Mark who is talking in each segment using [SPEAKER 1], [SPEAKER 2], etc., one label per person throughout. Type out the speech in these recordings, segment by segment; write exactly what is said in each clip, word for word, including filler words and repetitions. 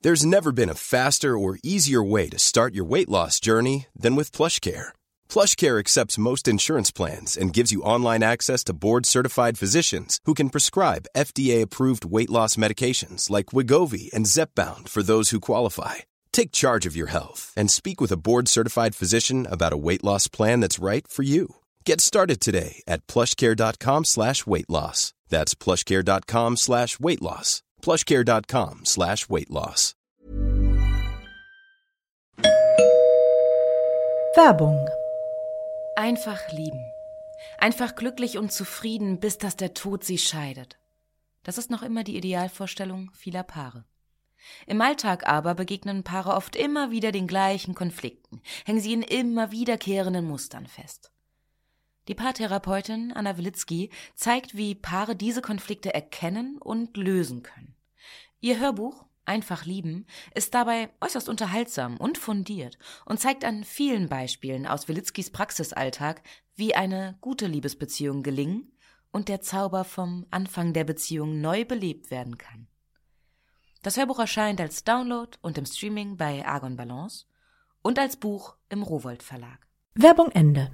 [SPEAKER 1] There's never been a faster or easier way to start your weight loss journey than with PlushCare. PlushCare accepts most insurance plans and gives you online access to board-certified physicians who can prescribe F D A-approved weight loss medications like Wegovy and Zepbound for those who qualify. Take charge of your health and speak with a board-certified physician about a weight loss plan that's right for you. Get started today at plushcare.com slash weight loss. That's plushcare.com slash weight loss. plushcare.com slash weight loss.
[SPEAKER 2] Werbung.
[SPEAKER 3] Einfach lieben. Einfach glücklich und zufrieden, bis dass der Tod sie scheidet. Das ist noch immer die Idealvorstellung vieler Paare. Im Alltag aber begegnen Paare oft immer wieder den gleichen Konflikten, hängen sie in immer wiederkehrenden Mustern fest. Die Paartherapeutin Anna Wilitzki zeigt, wie Paare diese Konflikte erkennen und lösen können. Ihr Hörbuch Einfach lieben ist dabei äußerst unterhaltsam und fundiert und zeigt an vielen Beispielen aus Wilitzkis Praxisalltag, wie eine gute Liebesbeziehung gelingen und der Zauber vom Anfang der Beziehung neu belebt werden kann. Das Hörbuch erscheint als Download und im Streaming bei Argon Balance und als Buch im Rowohlt Verlag.
[SPEAKER 2] Werbung Ende.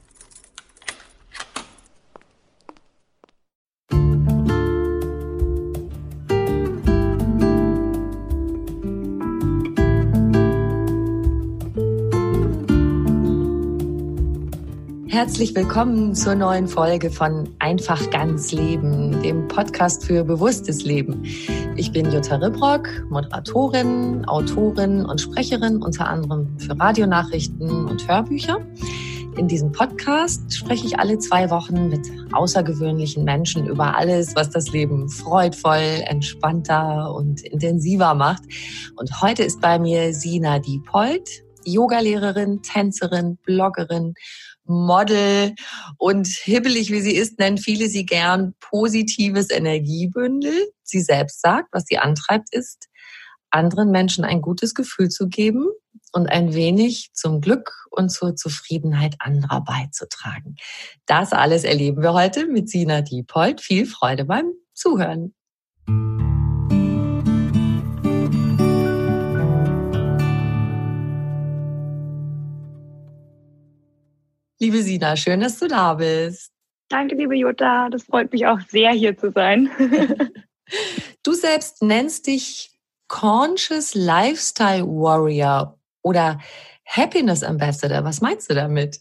[SPEAKER 4] Herzlich willkommen zur neuen Folge von Einfach ganz Leben, dem Podcast für bewusstes Leben. Ich bin Jutta Ribrock, Moderatorin, Autorin und Sprecherin, unter anderem für Radionachrichten und Hörbücher. In diesem Podcast spreche ich alle zwei Wochen mit außergewöhnlichen Menschen über alles, was das Leben freudvoll, entspannter und intensiver macht. Und heute ist bei mir Sina Diepold, Yogalehrerin, Tänzerin, Bloggerin, Model und hibbelig wie sie ist, nennen viele sie gern positives Energiebündel. Sie selbst sagt, was sie antreibt, ist, anderen Menschen ein gutes Gefühl zu geben und ein wenig zum Glück und zur Zufriedenheit anderer beizutragen. Das alles erleben wir heute mit Sina Diepold. Viel Freude beim Zuhören. Liebe Sina, schön, dass du da bist.
[SPEAKER 5] Danke, liebe Jutta. Das freut mich auch sehr, hier zu sein.
[SPEAKER 4] Du selbst nennst dich Conscious Lifestyle Warrior oder Happiness Ambassador. Was meinst du damit?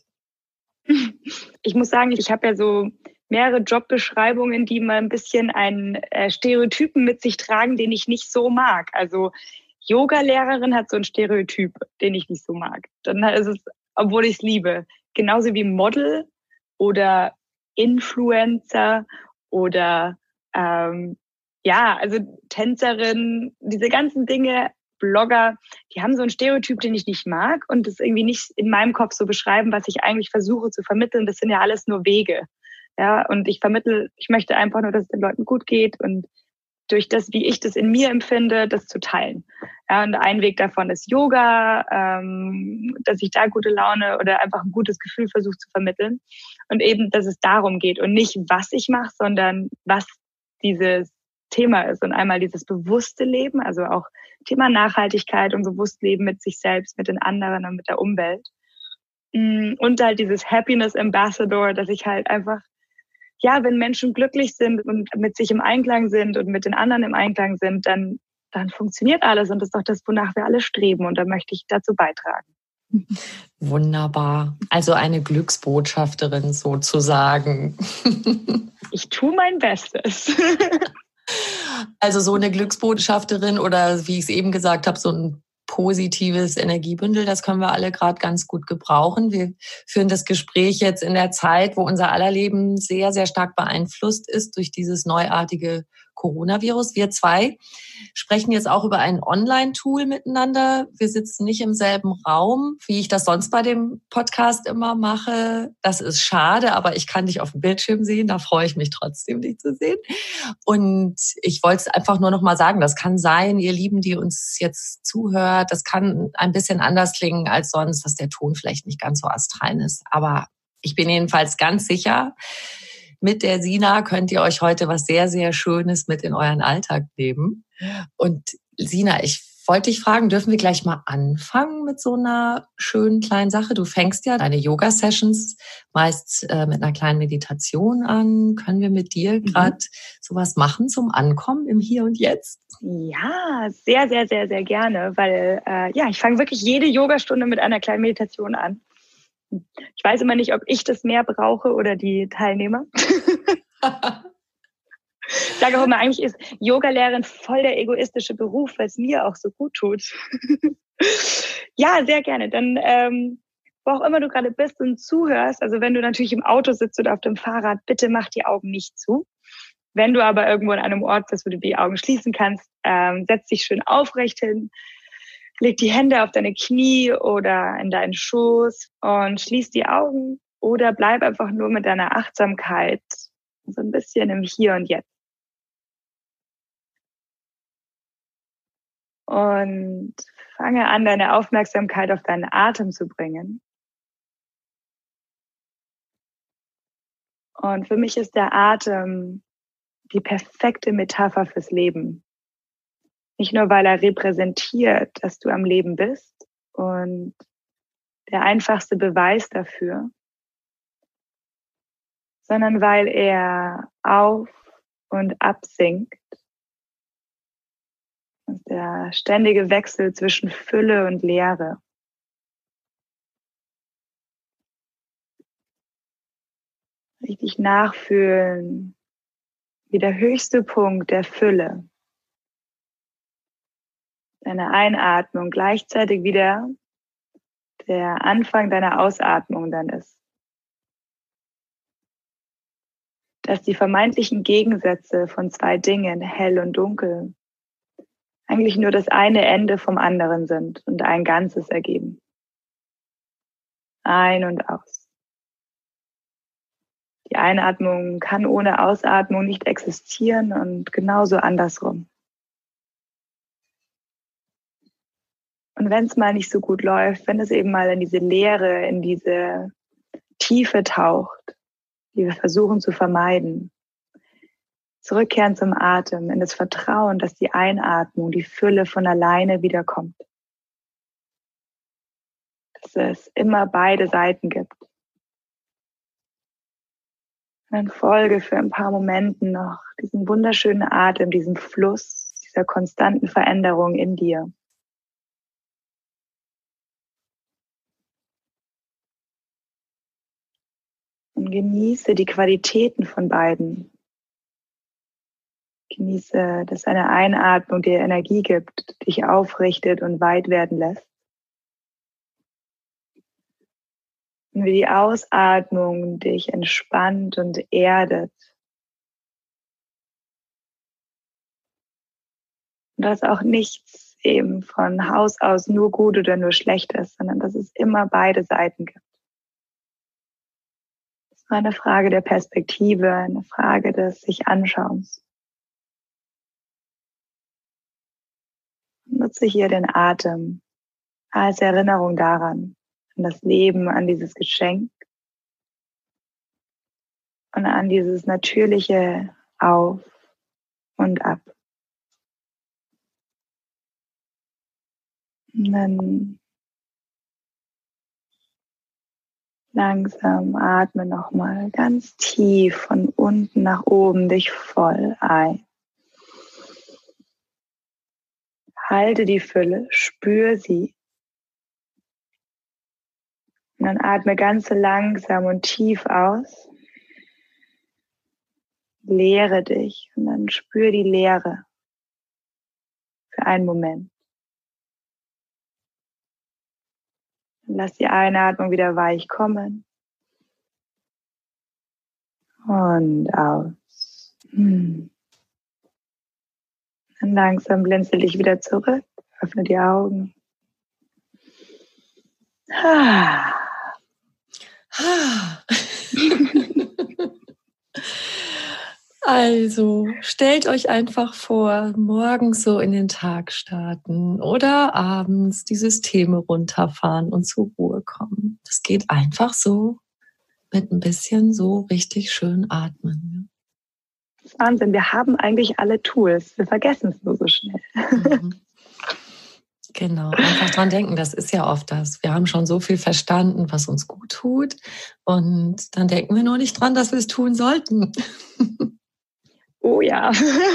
[SPEAKER 5] Ich muss sagen, ich habe ja so mehrere Jobbeschreibungen, die mal ein bisschen einen äh, Stereotypen mit sich tragen, den ich nicht so mag. Also Yoga-Lehrerin hat so ein Stereotyp, den ich nicht so mag. Dann ist es, obwohl ich es liebe. Genauso wie Model oder Influencer oder ähm, ja, also Tänzerin, diese ganzen Dinge, Blogger, die haben so einen Stereotyp, den ich nicht mag und das irgendwie nicht in meinem Kopf so beschreiben, was ich eigentlich versuche zu vermitteln. Das sind ja alles nur Wege. Ja, und ich vermittel, ich möchte einfach nur, dass es den Leuten gut geht und durch das, wie ich das in mir empfinde, das zu teilen. Ja, und ein Weg davon ist Yoga, ähm, dass ich da gute Laune oder einfach ein gutes Gefühl versuche zu vermitteln. Und eben, dass es darum geht und nicht, was ich mache, sondern was dieses Thema ist. Und einmal dieses bewusste Leben, also auch Thema Nachhaltigkeit und bewusst Leben mit sich selbst, mit den anderen und mit der Umwelt. Und halt dieses Happiness Ambassador, dass ich halt einfach ja, wenn Menschen glücklich sind und mit sich im Einklang sind und mit den anderen im Einklang sind, dann, dann funktioniert alles. Und das ist doch das, wonach wir alle streben. Und da möchte ich dazu beitragen.
[SPEAKER 4] Wunderbar. Also eine Glücksbotschafterin sozusagen.
[SPEAKER 5] Ich tue mein Bestes.
[SPEAKER 4] Also so eine Glücksbotschafterin oder wie ich es eben gesagt habe, so ein positives Energiebündel, das können wir alle gerade ganz gut gebrauchen. Wir führen das Gespräch jetzt in der Zeit, wo unser aller Leben sehr, sehr stark beeinflusst ist durch dieses neuartige Coronavirus. Wir zwei sprechen jetzt auch über ein Online-Tool miteinander. Wir sitzen nicht im selben Raum, wie ich das sonst bei dem Podcast immer mache. Das ist schade, aber ich kann dich auf dem Bildschirm sehen. Da freue ich mich trotzdem, dich zu sehen. Und ich wollte es einfach nur noch mal sagen, das kann sein, ihr Lieben, die uns jetzt zuhört, das kann ein bisschen anders klingen als sonst, dass der Ton vielleicht nicht ganz so astral ist. Aber ich bin jedenfalls ganz sicher, mit der Sina könnt ihr euch heute was sehr, sehr Schönes mit in euren Alltag nehmen. Und Sina, ich wollte ich fragen, dürfen wir gleich mal anfangen mit so einer schönen kleinen Sache? Du fängst ja deine Yoga-Sessions meist äh, mit einer kleinen Meditation an. Können wir mit dir gerade mhm. sowas machen zum Ankommen im Hier und Jetzt?
[SPEAKER 5] Ja, sehr, sehr, sehr, sehr gerne, weil äh, ja, ich fange wirklich jede Yogastunde mit einer kleinen Meditation an. Ich weiß immer nicht, ob ich das mehr brauche oder die Teilnehmer. Ich sage auch immer, eigentlich ist Yogalehrerin voll der egoistische Beruf, weil es mir auch so gut tut. Ja, sehr gerne. Dann, ähm, wo auch immer du gerade bist und zuhörst, also wenn du natürlich im Auto sitzt oder auf dem Fahrrad, bitte mach die Augen nicht zu. Wenn du aber irgendwo an einem Ort bist, wo du die Augen schließen kannst, ähm, setz dich schön aufrecht hin, leg die Hände auf deine Knie oder in deinen Schoß und schließ die Augen oder bleib einfach nur mit deiner Achtsamkeit so ein bisschen im Hier und Jetzt. Und fange an, deine Aufmerksamkeit auf deinen Atem zu bringen. Und für mich ist der Atem die perfekte Metapher fürs Leben. Nicht nur, weil er repräsentiert, dass du am Leben bist und der einfachste Beweis dafür, sondern weil er auf und absinkt. Das ist der ständige Wechsel zwischen Fülle und Leere. Richtig nachfühlen, wie der höchste Punkt der Fülle, deine Einatmung gleichzeitig wieder der Anfang deiner Ausatmung dann ist. Dass die vermeintlichen Gegensätze von zwei Dingen, hell und dunkel, eigentlich nur das eine Ende vom anderen sind und ein Ganzes ergeben. Ein und aus. Die Einatmung kann ohne Ausatmung nicht existieren und genauso andersrum. Und wenn es mal nicht so gut läuft, wenn es eben mal in diese Leere, in diese Tiefe taucht, die wir versuchen zu vermeiden, zurückkehren zum Atem, in das Vertrauen, dass die Einatmung, die Fülle von alleine wiederkommt. Dass es immer beide Seiten gibt. Und dann folge für ein paar Momente noch diesem wunderschönen Atem, diesem Fluss, dieser konstanten Veränderung in dir. Und genieße die Qualitäten von beiden. Genieße, dass eine Einatmung dir Energie gibt, dich aufrichtet und weit werden lässt. Und wie die Ausatmung dich entspannt und erdet. Und dass auch nichts eben von Haus aus nur gut oder nur schlecht ist, sondern dass es immer beide Seiten gibt. Es war eine Frage der Perspektive, eine Frage des sich Anschauens. Nutze hier den Atem als Erinnerung daran, an das Leben, an dieses Geschenk und an dieses natürliche Auf und Ab. Und dann langsam atme nochmal ganz tief von unten nach oben dich voll ein. Halte die Fülle, spür sie. Und dann atme ganz langsam und tief aus. Leere dich und dann spür die Leere für einen Moment. Lass die Einatmung wieder weich kommen. Und aus. Hm. Dann langsam blinzel dich wieder zurück. Öffne die Augen. Ah.
[SPEAKER 4] Also, stellt euch einfach vor, morgens so in den Tag starten oder abends die Systeme runterfahren und zur Ruhe kommen. Das geht einfach so mit ein bisschen so richtig schön atmen.
[SPEAKER 5] Wahnsinn, wir haben eigentlich alle Tools. Wir vergessen es nur so schnell.
[SPEAKER 4] Mhm. Genau, einfach dran denken, das ist ja oft das. Wir haben schon so viel verstanden, was uns gut tut. Und dann denken wir nur nicht dran, dass wir es tun sollten.
[SPEAKER 5] Oh ja.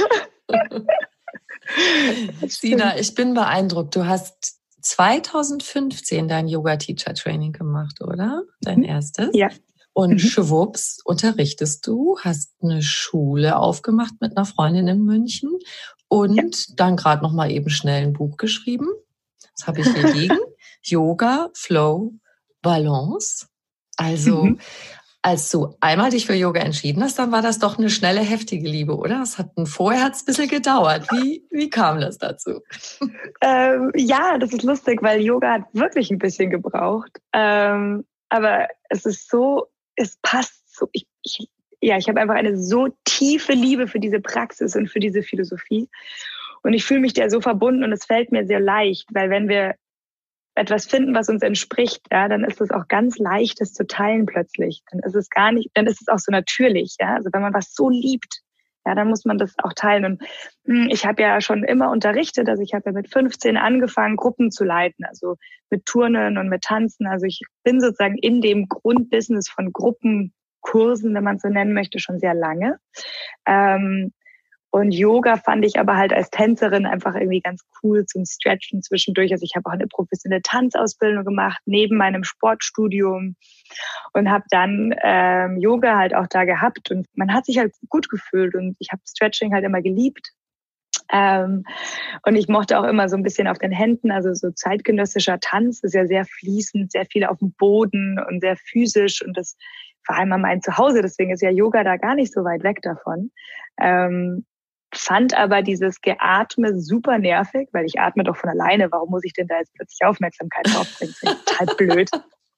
[SPEAKER 4] Sina, ich bin beeindruckt. Du hast zweitausendfünfzehn dein Yoga-Teacher-Training gemacht, oder? Dein erstes?
[SPEAKER 5] Ja.
[SPEAKER 4] Und
[SPEAKER 5] Mhm.
[SPEAKER 4] schwupps, unterrichtest du, hast eine Schule aufgemacht mit einer Freundin in München und ja. dann gerade noch mal eben schnell ein Buch geschrieben. Das habe ich hier liegen. Yoga, Flow, Balance. Also, mhm. als du einmal dich für Yoga entschieden hast, dann war das doch eine schnelle, heftige Liebe, oder? Das hat ein, vorher hat es ein bisschen gedauert. Wie, wie kam das dazu?
[SPEAKER 5] Ähm, ja, das ist lustig, weil Yoga hat wirklich ein bisschen gebraucht. Ähm, aber es ist so, es passt so. Ich, ich, ja, ich habe einfach eine so tiefe Liebe für diese Praxis und für diese Philosophie. Und ich fühle mich der so verbunden und es fällt mir sehr leicht, weil wenn wir etwas finden, was uns entspricht, ja, dann ist es auch ganz leicht, das zu teilen plötzlich. Dann ist es gar nicht, dann ist es auch so natürlich, ja. Also wenn man was so liebt, ja, dann muss man das auch teilen. Und mh, ich habe ja schon immer unterrichtet, also ich habe ja mit fünfzehn angefangen, Gruppen zu leiten, also mit Turnen und mit Tanzen. Also ich bin sozusagen in dem Grundbusiness von Gruppenkursen, wenn man es so nennen möchte, schon sehr lange. Ähm, Und Yoga fand ich aber halt als Tänzerin einfach irgendwie ganz cool zum Stretchen zwischendurch. Also ich habe auch eine professionelle Tanzausbildung gemacht, neben meinem Sportstudium und habe dann ähm, Yoga halt auch da gehabt. Und man hat sich halt gut gefühlt und ich habe Stretching halt immer geliebt. Ähm, und ich mochte auch immer so ein bisschen auf den Händen, also so zeitgenössischer Tanz ist ja sehr fließend, sehr viel auf dem Boden und sehr physisch und das war einmal mein Zuhause, deswegen ist ja Yoga da gar nicht so weit weg davon. Ähm, fand aber dieses Geatme super nervig, weil ich atme doch von alleine. Warum muss ich denn da jetzt plötzlich Aufmerksamkeit draufbringen? Das ist total blöd.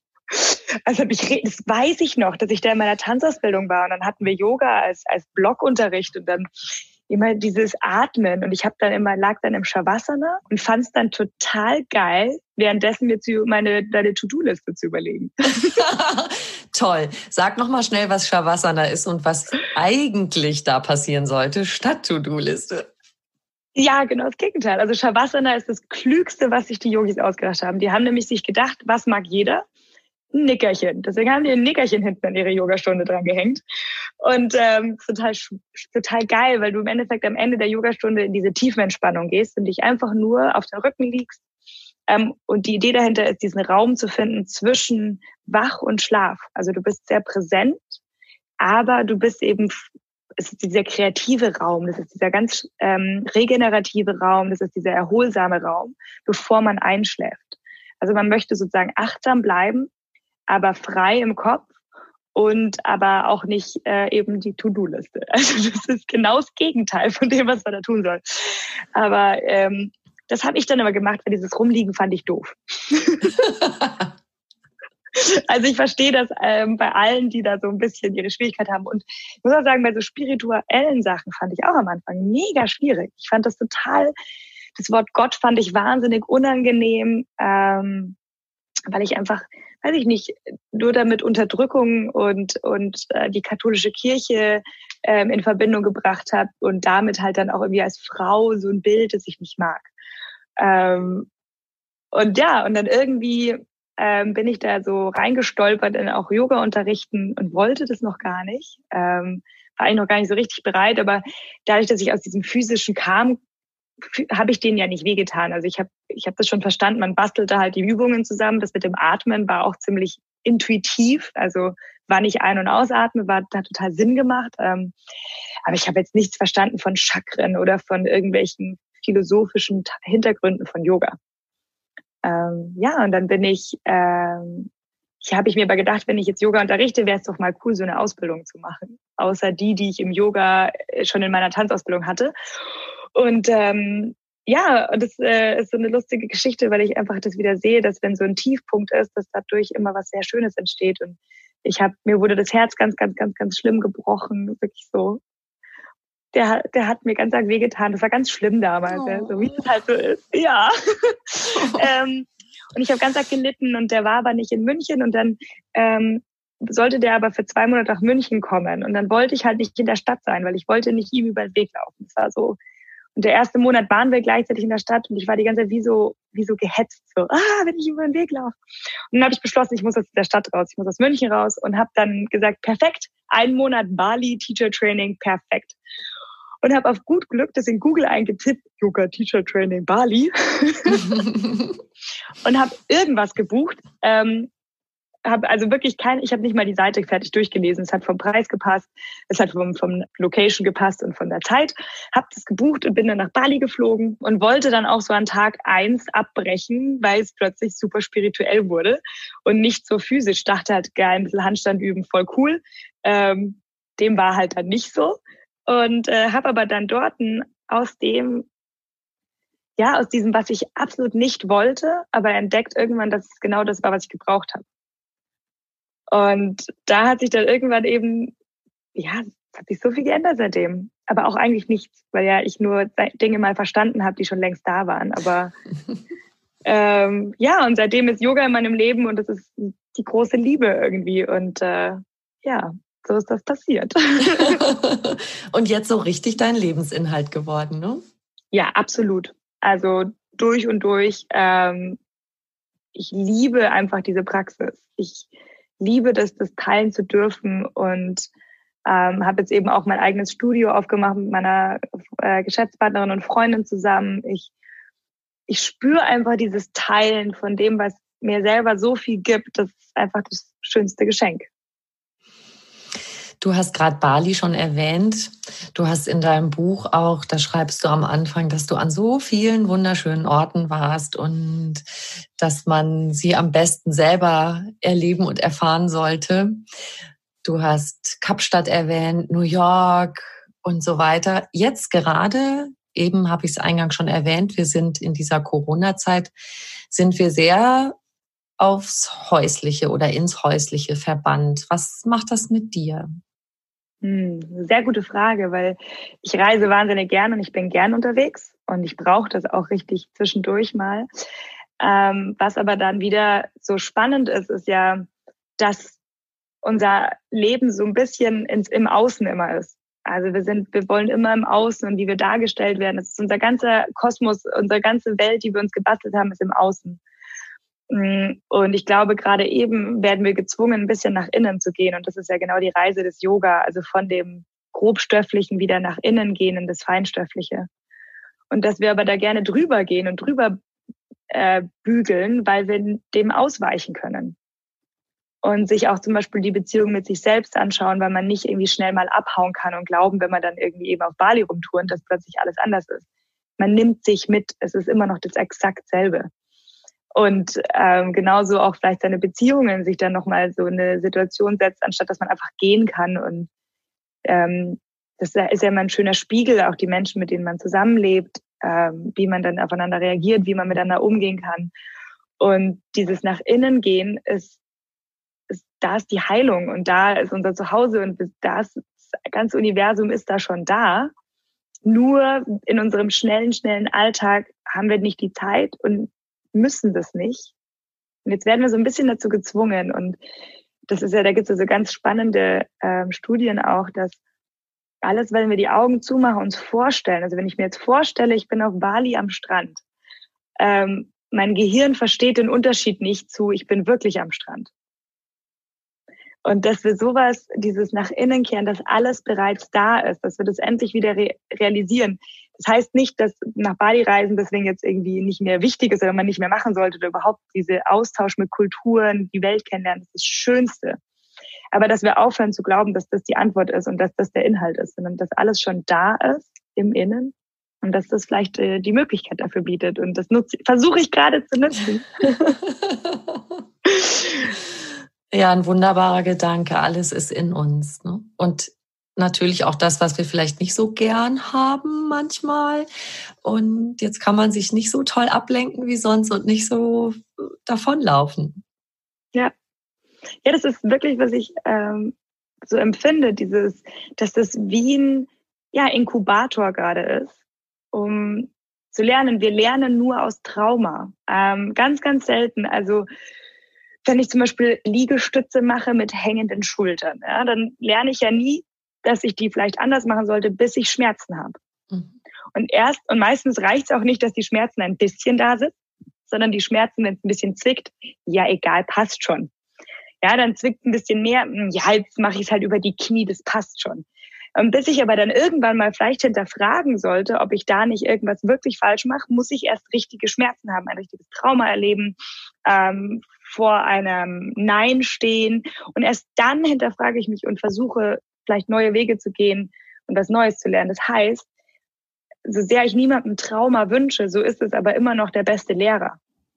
[SPEAKER 5] Also ich, das weiß ich noch, dass ich da in meiner Tanzausbildung war und dann hatten wir Yoga als als Blockunterricht und dann immer dieses Atmen und ich habe dann immer lag dann im Shavasana und fand es dann total geil, währenddessen mir zu meine deine To-Do-Liste zu überlegen.
[SPEAKER 4] Toll. Sag noch mal schnell, was Shavasana ist und was eigentlich da passieren sollte statt To-Do-Liste.
[SPEAKER 5] Ja, genau das Gegenteil. Also Shavasana ist das Klügste, was sich die Yogis ausgedacht haben. Die haben nämlich sich gedacht, was mag jeder? Ein Nickerchen. Deswegen haben die ein Nickerchen hinten an ihre Yogastunde dran gehängt. Und ähm, total total geil, weil du im Endeffekt am Ende der Yogastunde in diese Tiefenentspannung gehst und dich einfach nur auf den Rücken liegst. Ähm, und die Idee dahinter ist, diesen Raum zu finden zwischen Wach und Schlaf. Also du bist sehr präsent, aber du bist eben, es ist dieser kreative Raum, das ist dieser ganz ähm, regenerative Raum, das ist dieser erholsame Raum, bevor man einschläft. Also man möchte sozusagen achtsam bleiben, aber frei im Kopf und aber auch nicht äh, eben die To-Do-Liste. Also das ist genau das Gegenteil von dem, was man da tun soll. Aber ähm, das habe ich dann aber gemacht, weil dieses Rumliegen fand ich doof. Also ich verstehe das ähm, bei allen, die da so ein bisschen ihre Schwierigkeit haben. Und ich muss auch sagen, bei so spirituellen Sachen fand ich auch am Anfang mega schwierig. Ich fand das total, das Wort Gott fand ich wahnsinnig unangenehm, ähm, weil ich einfach, weiß ich nicht, nur damit Unterdrückung und und äh, die katholische Kirche ähm, in Verbindung gebracht habe und damit halt dann auch irgendwie als Frau so ein Bild, das ich nicht mag. Ähm, und ja, und dann irgendwie ähm, bin ich da so reingestolpert in auch Yoga-Unterrichten und wollte das noch gar nicht. Ähm, war eigentlich noch gar nicht so richtig bereit, aber dadurch, dass ich aus diesem physischen kam, habe ich denen ja nicht wehgetan. Also ich habe ich hab das schon verstanden, man bastelte halt die Übungen zusammen. Das mit dem Atmen war auch ziemlich intuitiv, also war nicht ein- und ausatmen, war da total Sinn gemacht. Ähm, aber ich habe jetzt nichts verstanden von Chakren oder von irgendwelchen philosophischen Hintergründen von Yoga. Ähm, ja, und dann bin ich, ähm, ich habe ich mir aber gedacht, wenn ich jetzt Yoga unterrichte, wäre es doch mal cool, so eine Ausbildung zu machen. Außer die, die ich im Yoga schon in meiner Tanzausbildung hatte. Und ähm, ja, das äh, ist so eine lustige Geschichte, weil ich einfach das wieder sehe, dass wenn so ein Tiefpunkt ist, dass dadurch immer was sehr Schönes entsteht. Und ich habe mir wurde das Herz ganz, ganz, ganz, ganz schlimm gebrochen, wirklich so. Der, der hat mir ganz arg wehgetan. Das war ganz schlimm damals, oh. ja, so wie es halt so ist. Ja. Oh. ähm, und ich habe ganz arg gelitten und der war aber nicht in München und dann ähm, sollte der aber für zwei Monate nach München kommen und dann wollte ich halt nicht in der Stadt sein, weil ich wollte nicht ihm über den Weg laufen. Das war so. Und der erste Monat waren wir gleichzeitig in der Stadt und ich war die ganze Zeit wie so, wie so gehetzt, so, ah, wenn ich über den Weg laufe. Und dann habe ich beschlossen, ich muss aus der Stadt raus, ich muss aus München raus und habe dann gesagt, perfekt, einen Monat Bali, Teacher Training, perfekt. Und habe auf gut Glück das in Google eingetippt, Yoga Teacher Training Bali. Und habe irgendwas gebucht. Ähm, habe also wirklich kein, ich habe nicht mal die Seite fertig durchgelesen. Es hat vom Preis gepasst, es hat vom, vom Location gepasst und von der Zeit. Habe das gebucht und bin dann nach Bali geflogen und wollte dann auch so an Tag eins abbrechen, weil es plötzlich super spirituell wurde und nicht so physisch. Ich dachte halt, geil, ein bisschen Handstand üben, voll cool. Ähm, dem war halt dann nicht so. Und äh, habe aber dann dort aus dem, ja, aus diesem, was ich absolut nicht wollte, aber entdeckt irgendwann, dass es genau das war, was ich gebraucht habe. Und da hat sich dann irgendwann eben, ja, es hat sich so viel geändert seitdem. Aber auch eigentlich nichts, weil ja ich nur Dinge mal verstanden habe, die schon längst da waren. Aber ähm, ja, und seitdem ist Yoga in meinem Leben und das ist die große Liebe irgendwie. Und äh, ja, so ist das passiert.
[SPEAKER 4] Und jetzt so richtig dein Lebensinhalt geworden, ne?
[SPEAKER 5] Ja, absolut. Also durch und durch. Ähm, ich liebe einfach diese Praxis. Ich liebe das, das teilen zu dürfen und ähm, habe jetzt eben auch mein eigenes Studio aufgemacht mit meiner äh, Geschäftspartnerin und Freundin zusammen. Ich, ich spüre einfach dieses Teilen von dem, was mir selber so viel gibt. Das ist einfach das schönste Geschenk.
[SPEAKER 4] Du hast gerade Bali schon erwähnt. Du hast in deinem Buch auch, da schreibst du am Anfang, dass du an so vielen wunderschönen Orten warst und dass man sie am besten selber erleben und erfahren sollte. Du hast Kapstadt erwähnt, New York und so weiter. Jetzt gerade, eben habe ich es eingangs schon erwähnt, wir sind in dieser Corona-Zeit, sind wir sehr aufs Häusliche oder ins Häusliche verbannt. Was macht das mit dir?
[SPEAKER 5] Hm, sehr gute Frage, weil ich reise wahnsinnig gern und ich bin gern unterwegs und ich brauche das auch richtig zwischendurch mal. Ähm, was aber dann wieder so spannend ist, ist ja, dass unser Leben so ein bisschen ins, im Außen immer ist. Also wir sind, wir wollen immer im Außen und wie wir dargestellt werden. Das ist unser ganzer Kosmos, unsere ganze Welt, die wir uns gebastelt haben, ist im Außen. Und ich glaube, gerade eben werden wir gezwungen, ein bisschen nach innen zu gehen. Und das ist ja genau die Reise des Yoga, also von dem Grobstofflichen wieder nach innen gehen in das Feinstoffliche. Und dass wir aber da gerne drüber gehen und drüber äh, bügeln, weil wir dem ausweichen können. Und sich auch zum Beispiel die Beziehung mit sich selbst anschauen, weil man nicht irgendwie schnell mal abhauen kann und glauben, wenn man dann irgendwie eben auf Bali rumturnt, dass plötzlich alles anders ist. Man nimmt sich mit, es ist immer noch das exakt selbe. Und ähm, genauso auch vielleicht seine Beziehungen sich dann nochmal so eine Situation setzt, anstatt dass man einfach gehen kann. Und ähm, das ist ja immer ein schöner Spiegel, auch die Menschen, mit denen man zusammenlebt, ähm, wie man dann aufeinander reagiert, wie man miteinander umgehen kann. Und dieses nach innen gehen ist, ist, da ist die Heilung und da ist unser Zuhause und da ist, das ganze Universum ist da schon da. Nur in unserem schnellen, schnellen Alltag haben wir nicht die Zeit und müssen das nicht. Und jetzt werden wir so ein bisschen dazu gezwungen. Und das ist ja, da gibt es ja so ganz spannende ähm, Studien auch, dass alles, wenn wir die Augen zumachen, uns vorstellen. Also wenn ich mir jetzt vorstelle, ich bin auf Bali am Strand, ähm, mein Gehirn versteht den Unterschied nicht zu, ich bin wirklich am Strand. Und dass wir sowas, dieses nach innen kehren, dass alles bereits da ist, dass wir das endlich wieder re- realisieren. Das heißt nicht, dass nach Bali reisen deswegen jetzt irgendwie nicht mehr wichtig ist oder man nicht mehr machen sollte oder überhaupt diese Austausch mit Kulturen, die Welt kennenlernen, das ist das Schönste. Aber dass wir aufhören zu glauben, dass das die Antwort ist und dass das der Inhalt ist, sondern dass alles schon da ist im Innen und dass das vielleicht äh, die Möglichkeit dafür bietet. Und das nutze, versuche ich gerade zu nutzen.
[SPEAKER 4] Ja, ein wunderbarer Gedanke. Alles ist in uns, ne? Und natürlich auch das, was wir vielleicht nicht so gern haben manchmal. Und jetzt kann man sich nicht so toll ablenken wie sonst und nicht so davonlaufen.
[SPEAKER 5] Ja, ja, das ist wirklich, was ich ähm, so empfinde, dieses, dass das wie ein ja, Inkubator gerade ist, um zu lernen. Wir lernen nur aus Trauma. Ähm, ganz, ganz selten. Also wenn ich zum Beispiel Liegestütze mache mit hängenden Schultern, ja, dann lerne ich ja nie, dass ich die vielleicht anders machen sollte, bis ich Schmerzen habe. Mhm. Und erst, und meistens reicht es auch nicht, dass die Schmerzen ein bisschen da sind, sondern die Schmerzen, wenn es ein bisschen zwickt, ja egal, passt schon. Ja, dann zwickt ein bisschen mehr, ja, jetzt mache ich es halt über die Knie, das passt schon. Und bis ich aber dann irgendwann mal vielleicht hinterfragen sollte, ob ich da nicht irgendwas wirklich falsch mache, muss ich erst richtige Schmerzen haben, ein richtiges Trauma erleben, ähm, vor einem Nein stehen. Und erst dann hinterfrage ich mich und versuche, vielleicht neue Wege zu gehen und was Neues zu lernen. Das heißt, so sehr ich niemandem Trauma wünsche, so ist es aber immer noch der beste Lehrer.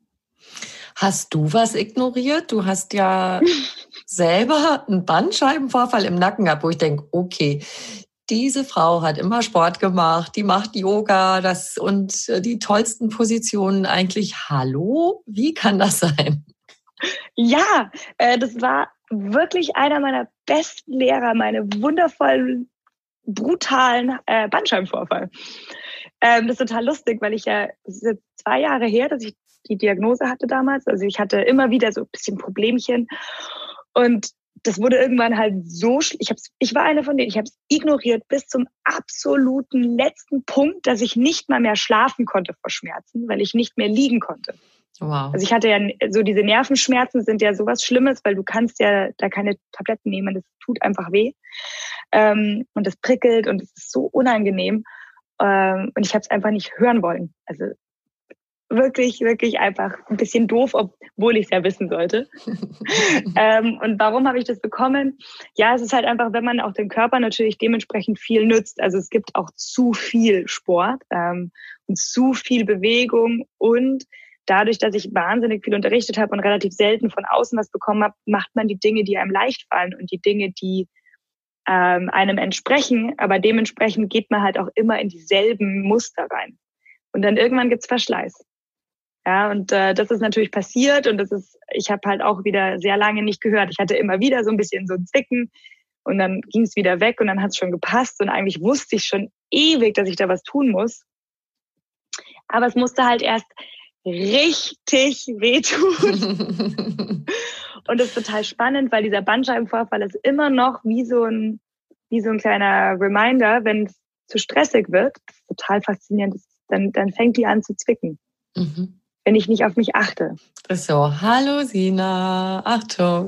[SPEAKER 4] Hast du was ignoriert? Du hast ja selber einen Bandscheibenvorfall im Nacken gehabt, wo ich denke, okay, diese Frau hat immer Sport gemacht, die macht Yoga das und die tollsten Positionen eigentlich. Hallo, wie kann das sein?
[SPEAKER 5] Ja, äh, das war wirklich einer meiner besten Lehrer, meine wundervollen, brutalen äh, Bandscheibenvorfall. Ähm, das ist total lustig, weil ich ja, es ist jetzt zwei Jahre her, dass ich die Diagnose hatte damals. Also ich hatte immer wieder so ein bisschen Problemchen und das wurde irgendwann halt so, ich hab's, ich war eine von denen, ich habe es ignoriert bis zum absoluten letzten Punkt, dass ich nicht mal mehr schlafen konnte vor Schmerzen, weil ich nicht mehr liegen konnte.
[SPEAKER 4] Wow.
[SPEAKER 5] Also ich hatte ja so diese Nervenschmerzen sind ja sowas Schlimmes, weil du kannst ja da keine Tabletten nehmen, das tut einfach weh ähm, und das prickelt und es ist so unangenehm ähm, und ich habe es einfach nicht hören wollen. Also wirklich, wirklich einfach ein bisschen doof, obwohl ich es ja wissen sollte. ähm, und warum habe ich das bekommen? Ja, es ist halt einfach, wenn man auch dem Körper natürlich dementsprechend viel nützt. Also es gibt auch zu viel Sport ähm, und zu viel Bewegung und dadurch, dass ich wahnsinnig viel unterrichtet habe und relativ selten von außen was bekommen habe, macht man die Dinge, die einem leicht fallen und die Dinge, die ähm, einem entsprechen. Aber dementsprechend geht man halt auch immer in dieselben Muster rein. Und dann irgendwann gibt's Verschleiß. Ja, und äh, das ist natürlich passiert und das ist, ich habe halt auch wieder sehr lange nicht gehört. Ich hatte immer wieder so ein bisschen so ein Zwicken und dann ging es wieder weg und dann hat es schon gepasst und eigentlich wusste ich schon ewig, dass ich da was tun muss. Aber es musste halt erst richtig wehtun. Und das ist total spannend, weil dieser Bandscheibenvorfall ist immer noch wie so ein, wie so ein kleiner Reminder, wenn es zu stressig wird. Das ist total faszinierend. Dann, dann fängt die an zu zwicken. Mhm. Wenn ich nicht auf mich achte.
[SPEAKER 4] So, hallo Sina, Achtung.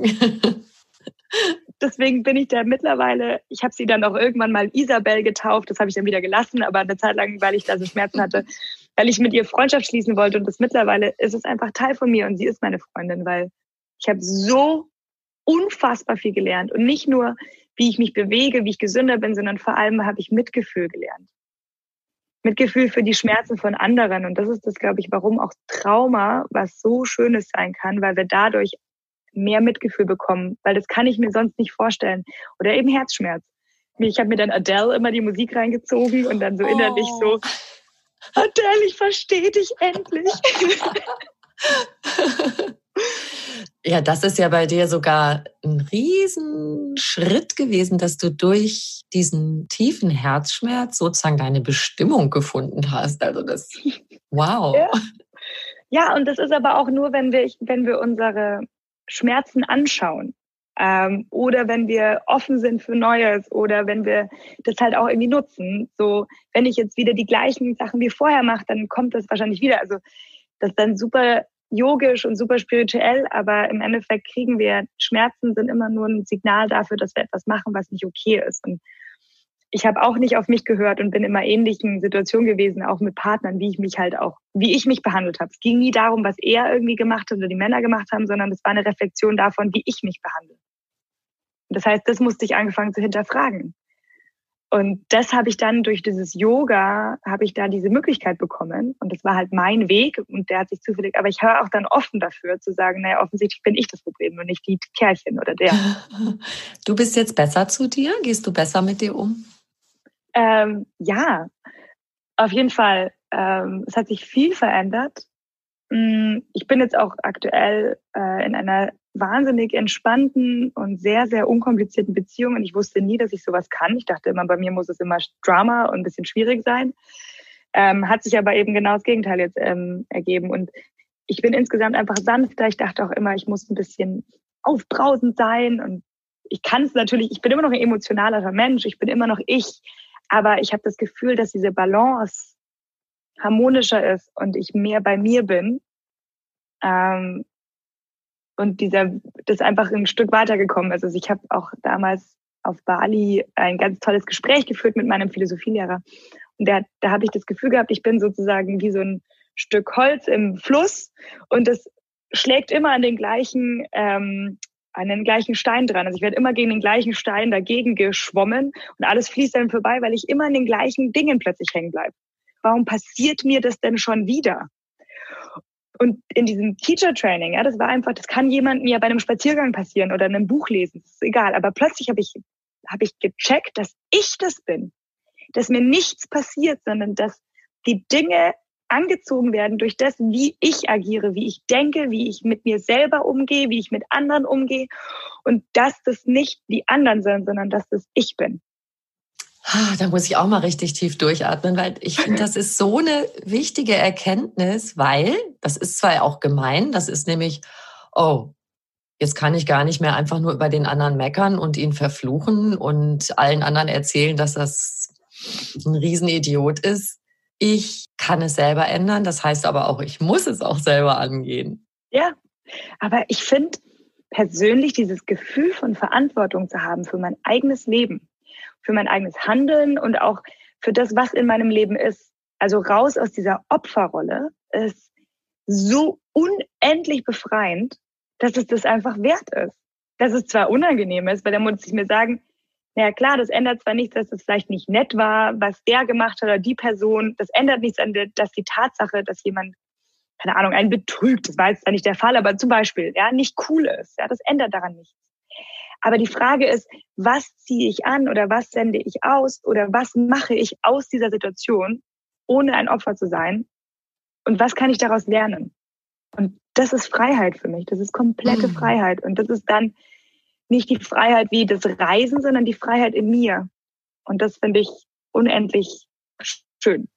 [SPEAKER 5] Deswegen bin ich da mittlerweile, ich habe sie dann auch irgendwann mal Isabel getauft, das habe ich dann wieder gelassen, aber eine Zeit lang, weil ich da so Schmerzen hatte, weil ich mit ihr Freundschaft schließen wollte und das mittlerweile ist es einfach Teil von mir und sie ist meine Freundin, weil ich habe so unfassbar viel gelernt und nicht nur, wie ich mich bewege, wie ich gesünder bin, sondern vor allem habe ich Mitgefühl gelernt. Mitgefühl für die Schmerzen von anderen. Und das ist das, glaube ich, warum auch Trauma was so Schönes sein kann, weil wir dadurch mehr Mitgefühl bekommen. Weil das kann ich mir sonst nicht vorstellen. Oder eben Herzschmerz. Ich habe mir dann Adele immer die Musik reingezogen und dann so innerlich oh. so, Adele, ich verstehe dich endlich.
[SPEAKER 4] Ja, das ist ja bei dir sogar ein Riesenschritt gewesen, dass du durch diesen tiefen Herzschmerz sozusagen deine Bestimmung gefunden hast. Also das, wow.
[SPEAKER 5] Ja, ja, und das ist aber auch nur, wenn wir, wenn wir unsere Schmerzen anschauen ähm, oder wenn wir offen sind für Neues oder wenn wir das halt auch irgendwie nutzen. So, wenn ich jetzt wieder die gleichen Sachen wie vorher mache, dann kommt das wahrscheinlich wieder. Also das ist dann super yogisch und super spirituell, aber im Endeffekt kriegen wir, Schmerzen sind immer nur ein Signal dafür, dass wir etwas machen, was nicht okay ist. Und ich habe auch nicht auf mich gehört und bin in immer ähnlichen Situationen gewesen, auch mit Partnern, wie ich mich halt auch, wie ich mich behandelt habe. Es ging nie darum, was er irgendwie gemacht hat oder die Männer gemacht haben, sondern es war eine Reflexion davon, wie ich mich behandle. Und das heißt, das musste ich angefangen zu hinterfragen. Und das habe ich dann durch dieses Yoga, habe ich da diese Möglichkeit bekommen. Und das war halt mein Weg und der hat sich zufällig, aber ich höre auch dann offen dafür zu sagen, naja, offensichtlich bin ich das Problem und nicht die Kerlchen oder der.
[SPEAKER 4] Du bist jetzt besser zu dir? Gehst du besser mit dir um?
[SPEAKER 5] Ähm, ja, auf jeden Fall. Ähm, es hat sich viel verändert. Ich bin jetzt auch aktuell äh, in einer wahnsinnig entspannten und sehr, sehr unkomplizierten Beziehung und ich wusste nie, dass ich sowas kann. Ich dachte immer, bei mir muss es immer Drama und ein bisschen schwierig sein. Ähm, hat sich aber eben genau das Gegenteil jetzt ähm, ergeben und ich bin insgesamt einfach sanfter. Ich dachte auch immer, ich muss ein bisschen aufbrausend sein und ich kann es natürlich, ich bin immer noch ein emotionalerer Mensch, ich bin immer noch ich, aber ich habe das Gefühl, dass diese Balance harmonischer ist und ich mehr bei mir bin, ähm, und dieser, das einfach ein Stück weitergekommen ist. Also ich habe auch damals auf Bali ein ganz tolles Gespräch geführt mit meinem Philosophielehrer. Und der, da habe ich das Gefühl gehabt, ich bin sozusagen wie so ein Stück Holz im Fluss und das schlägt immer an den gleichen, ähm, an den gleichen Stein dran. Also ich werde immer gegen den gleichen Stein dagegen geschwommen und alles fließt dann vorbei, weil ich immer an den gleichen Dingen plötzlich hängen bleibe. Warum passiert mir das denn schon wieder? Und in diesem Teacher-Training, ja, das war einfach, das kann jemandem ja bei einem Spaziergang passieren oder in einem Buch lesen, das ist egal. Aber plötzlich habe ich, habe ich gecheckt, dass ich das bin, dass mir nichts passiert, sondern dass die Dinge angezogen werden durch das, wie ich agiere, wie ich denke, wie ich mit mir selber umgehe, wie ich mit anderen umgehe und dass das nicht die anderen sind, sondern dass das ich bin.
[SPEAKER 4] Da muss ich auch mal richtig tief durchatmen, weil ich finde, das ist so eine wichtige Erkenntnis, weil, das ist zwar auch gemein, das ist nämlich, oh, jetzt kann ich gar nicht mehr einfach nur über den anderen meckern und ihn verfluchen und allen anderen erzählen, dass das ein Riesenidiot ist. Ich kann es selber ändern, das heißt aber auch, ich muss es auch selber angehen.
[SPEAKER 5] Ja, aber ich finde persönlich dieses Gefühl von Verantwortung zu haben für mein eigenes Leben, für mein eigenes Handeln und auch für das, was in meinem Leben ist. Also raus aus dieser Opferrolle ist so unendlich befreiend, dass es das einfach wert ist. Dass es zwar unangenehm ist, weil da muss ich mir sagen, naja klar, das ändert zwar nichts, dass es vielleicht nicht nett war, was der gemacht hat oder die Person. Das ändert nichts an der, dass die Tatsache, dass jemand, keine Ahnung, einen betrügt, das war jetzt nicht der Fall, aber zum Beispiel, ja, nicht cool ist. Ja, das ändert daran nichts. Aber die Frage ist, was ziehe ich an oder was sende ich aus oder was mache ich aus dieser Situation, ohne ein Opfer zu sein? Und was kann ich daraus lernen? Und das ist Freiheit für mich. Das ist komplette mhm. Freiheit. Und das ist dann nicht die Freiheit wie das Reisen, sondern die Freiheit in mir. Und das finde ich unendlich schön.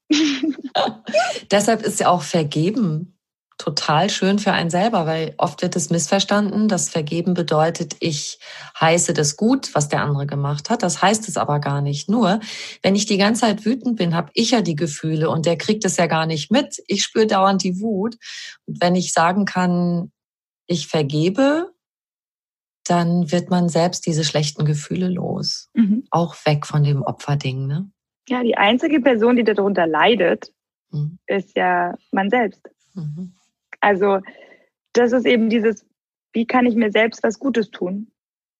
[SPEAKER 4] Deshalb ist ja auch Vergeben total schön für einen selber, weil oft wird es missverstanden, dass Vergeben bedeutet, ich heiße das gut, was der andere gemacht hat. Das heißt es aber gar nicht. Nur, wenn ich die ganze Zeit wütend bin, habe ich ja die Gefühle und der kriegt es ja gar nicht mit. Ich spüre dauernd die Wut. Und wenn ich sagen kann, ich vergebe, dann wird man selbst diese schlechten Gefühle los. Mhm. Auch weg von dem Opferding, ne?
[SPEAKER 5] Ja, die einzige Person, die darunter leidet, mhm. ist ja man selbst. Mhm. Also das ist eben dieses, wie kann ich mir selbst was Gutes tun?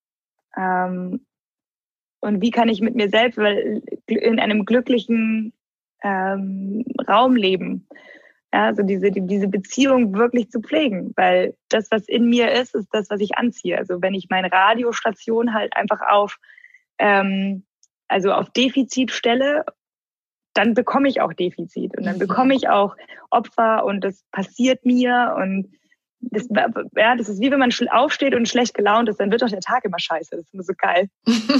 [SPEAKER 5] Ähm, und wie kann ich mit mir selbst in einem glücklichen ähm, Raum leben? Ja, also diese, die, diese Beziehung wirklich zu pflegen, weil das, was in mir ist, ist das, was ich anziehe. Also wenn ich meine Radiostation halt einfach auf, ähm, also auf Defizit stelle, dann bekomme ich auch Defizit und dann bekomme ich auch Opfer und das passiert mir und das, ja, das ist wie wenn man aufsteht und schlecht gelaunt ist, dann wird doch der Tag immer scheiße. Das ist immer so geil.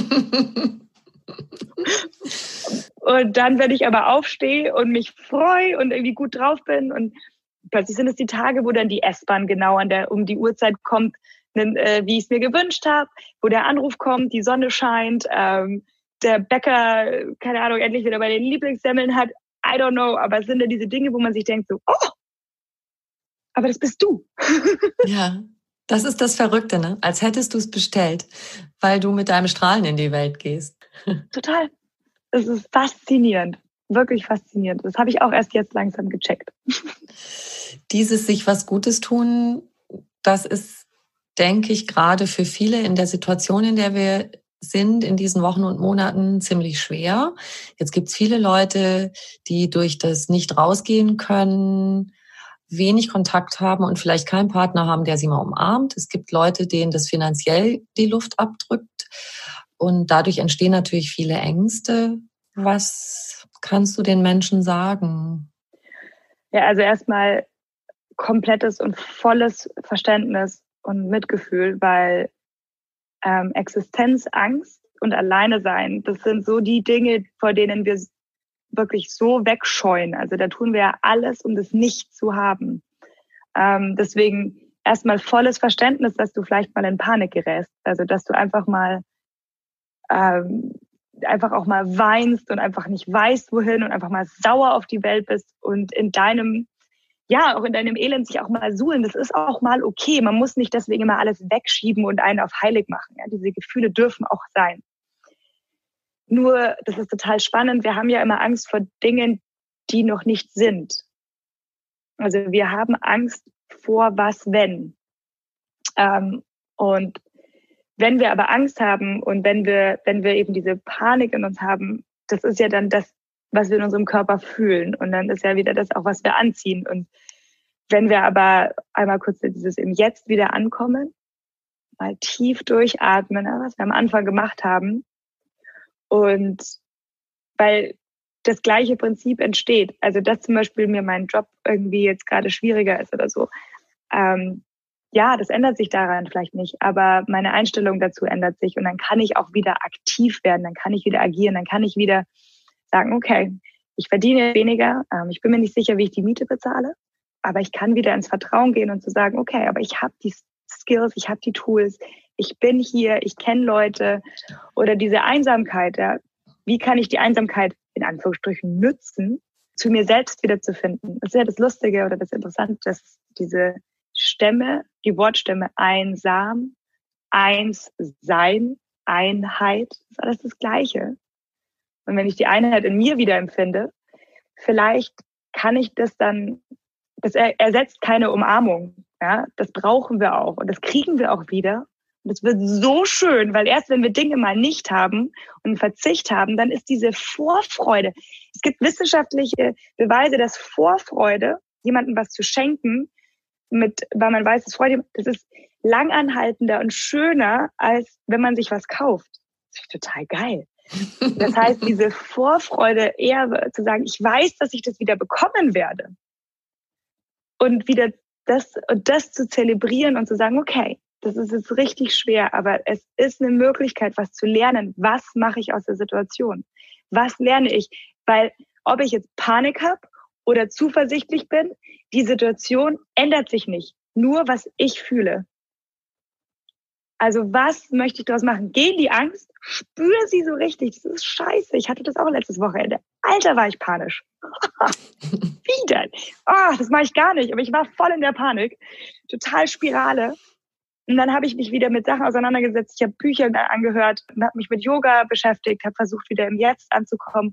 [SPEAKER 5] Und dann, wenn ich aber aufstehe und mich freue und irgendwie gut drauf bin und plötzlich sind es die Tage, wo dann die S-Bahn genau an der, um die Uhrzeit kommt, wie ich es mir gewünscht habe, wo der Anruf kommt, die Sonne scheint, ähm, der Bäcker, keine Ahnung, endlich wieder bei den Lieblingssemmeln hat. I don't know, aber es sind ja diese Dinge, wo man sich denkt so, oh, aber das bist du.
[SPEAKER 4] Ja, das ist das Verrückte, ne? Als hättest du es bestellt, weil du mit deinem Strahlen in die Welt gehst.
[SPEAKER 5] Total. Es ist faszinierend, wirklich faszinierend. Das habe ich auch erst jetzt langsam gecheckt.
[SPEAKER 4] Dieses sich was Gutes tun, das ist, denke ich, gerade für viele in der Situation, in der wir sind in diesen Wochen und Monaten ziemlich schwer. Jetzt gibt es viele Leute, die durch das nicht rausgehen können, wenig Kontakt haben und vielleicht keinen Partner haben, der sie mal umarmt. Es gibt Leute, denen das finanziell die Luft abdrückt und dadurch entstehen natürlich viele Ängste. Was kannst du den Menschen sagen?
[SPEAKER 5] Ja, also erstmal komplettes und volles Verständnis und Mitgefühl, weil Ähm, Existenzangst und Alleine sein, das sind so die Dinge, vor denen wir wirklich so wegscheuen. Also da tun wir ja alles, um das nicht zu haben. Ähm, deswegen erstmal volles Verständnis, dass du vielleicht mal in Panik gerätst. Also dass du einfach mal ähm, einfach auch mal weinst und einfach nicht weißt, wohin und einfach mal sauer auf die Welt bist und in deinem, ja, auch in deinem Elend sich auch mal suhlen. Das ist auch mal okay. Man muss nicht deswegen immer alles wegschieben und einen auf heilig machen. Ja, diese Gefühle dürfen auch sein. Nur, das ist total spannend, wir haben ja immer Angst vor Dingen, die noch nicht sind. Also wir haben Angst vor was, wenn. Ähm, und wenn wir aber Angst haben und wenn wir, wenn wir eben diese Panik in uns haben, das ist ja dann das, was wir in unserem Körper fühlen. Und dann ist ja wieder das auch, was wir anziehen. Und wenn wir aber einmal kurz dieses im Jetzt wieder ankommen, mal tief durchatmen, was wir am Anfang gemacht haben, und weil das gleiche Prinzip entsteht, also dass zum Beispiel mir mein Job irgendwie jetzt gerade schwieriger ist oder so, ähm, ja, das ändert sich daran vielleicht nicht, aber meine Einstellung dazu ändert sich und dann kann ich auch wieder aktiv werden, dann kann ich wieder agieren, dann kann ich wieder sagen, okay, ich verdiene weniger, ähm, ich bin mir nicht sicher, wie ich die Miete bezahle, aber ich kann wieder ins Vertrauen gehen und zu sagen, okay, aber ich habe die Skills, ich habe die Tools, ich bin hier, ich kenne Leute. Oder diese Einsamkeit, ja, wie kann ich die Einsamkeit in Anführungsstrichen nützen, zu mir selbst wiederzufinden? Das ist ja das Lustige oder das Interessante, dass diese Stämme, die Wortstämme einsam, eins sein, Einheit, ist alles das Gleiche. Und wenn ich die Einheit in mir wieder empfinde, vielleicht kann ich das dann, das ersetzt keine Umarmung. Ja, das brauchen wir auch und das kriegen wir auch wieder. Und es wird so schön, weil erst wenn wir Dinge mal nicht haben und einen Verzicht haben, dann ist diese Vorfreude. Es gibt wissenschaftliche Beweise, dass Vorfreude, jemandem was zu schenken, mit, weil man weiß, es freut ihm, das ist langanhaltender und schöner, als wenn man sich was kauft. Das ist total geil. Das heißt, diese Vorfreude eher zu sagen, ich weiß, dass ich das wieder bekommen werde. Und wieder das, und das zu zelebrieren und zu sagen, okay, das ist jetzt richtig schwer, aber es ist eine Möglichkeit, was zu lernen. Was mache ich aus der Situation? Was lerne ich? Weil ob ich jetzt Panik habe oder zuversichtlich bin, die Situation ändert sich nicht. Nur was ich fühle. Also was möchte ich daraus machen? Geh in die Angst, spüre sie so richtig. Das ist scheiße. Ich hatte das auch letztes Wochenende. Alter, war ich panisch. Wie denn? Oh, das mache ich gar nicht. Aber ich war voll in der Panik. Total Spirale. Und dann habe ich mich wieder mit Sachen auseinandergesetzt. Ich habe Bücher angehört, habe mich mit Yoga beschäftigt, habe versucht, wieder im Jetzt anzukommen.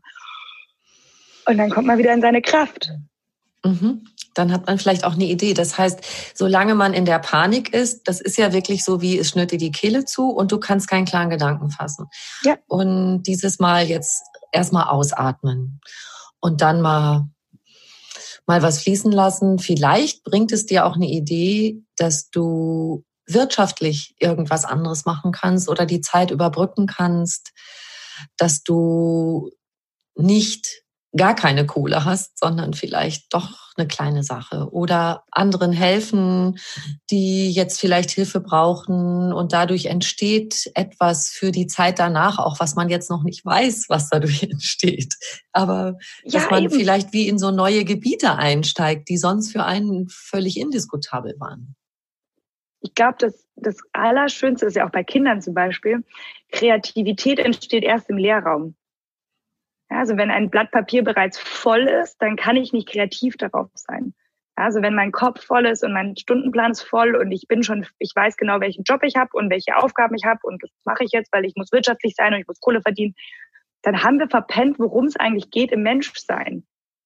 [SPEAKER 5] Und dann kommt man wieder in seine Kraft.
[SPEAKER 4] Mhm. Dann hat man vielleicht auch eine Idee. Das heißt, solange man in der Panik ist, das ist ja wirklich so wie, es schnürt dir die Kehle zu und du kannst keinen klaren Gedanken fassen.
[SPEAKER 5] Ja.
[SPEAKER 4] Und dieses Mal jetzt erstmal ausatmen und dann mal, mal was fließen lassen. Vielleicht bringt es dir auch eine Idee, dass du wirtschaftlich irgendwas anderes machen kannst oder die Zeit überbrücken kannst, dass du nicht gar keine Kohle hast, sondern vielleicht doch eine kleine Sache oder anderen helfen, die jetzt vielleicht Hilfe brauchen und dadurch entsteht etwas für die Zeit danach, auch was man jetzt noch nicht weiß, was dadurch entsteht. Aber ja, dass man eben vielleicht wie in so neue Gebiete einsteigt, die sonst für einen völlig indiskutabel waren.
[SPEAKER 5] Ich glaube, das, das Allerschönste ist ja auch bei Kindern zum Beispiel, Kreativität entsteht erst im Leerraum. Ja, also wenn ein Blatt Papier bereits voll ist, dann kann ich nicht kreativ darauf sein. Ja, also wenn mein Kopf voll ist und mein Stundenplan ist voll und ich bin schon, ich weiß genau, welchen Job ich habe und welche Aufgaben ich habe und das mache ich jetzt, weil ich muss wirtschaftlich sein und ich muss Kohle verdienen, dann haben wir verpennt, worum es eigentlich geht im Menschsein.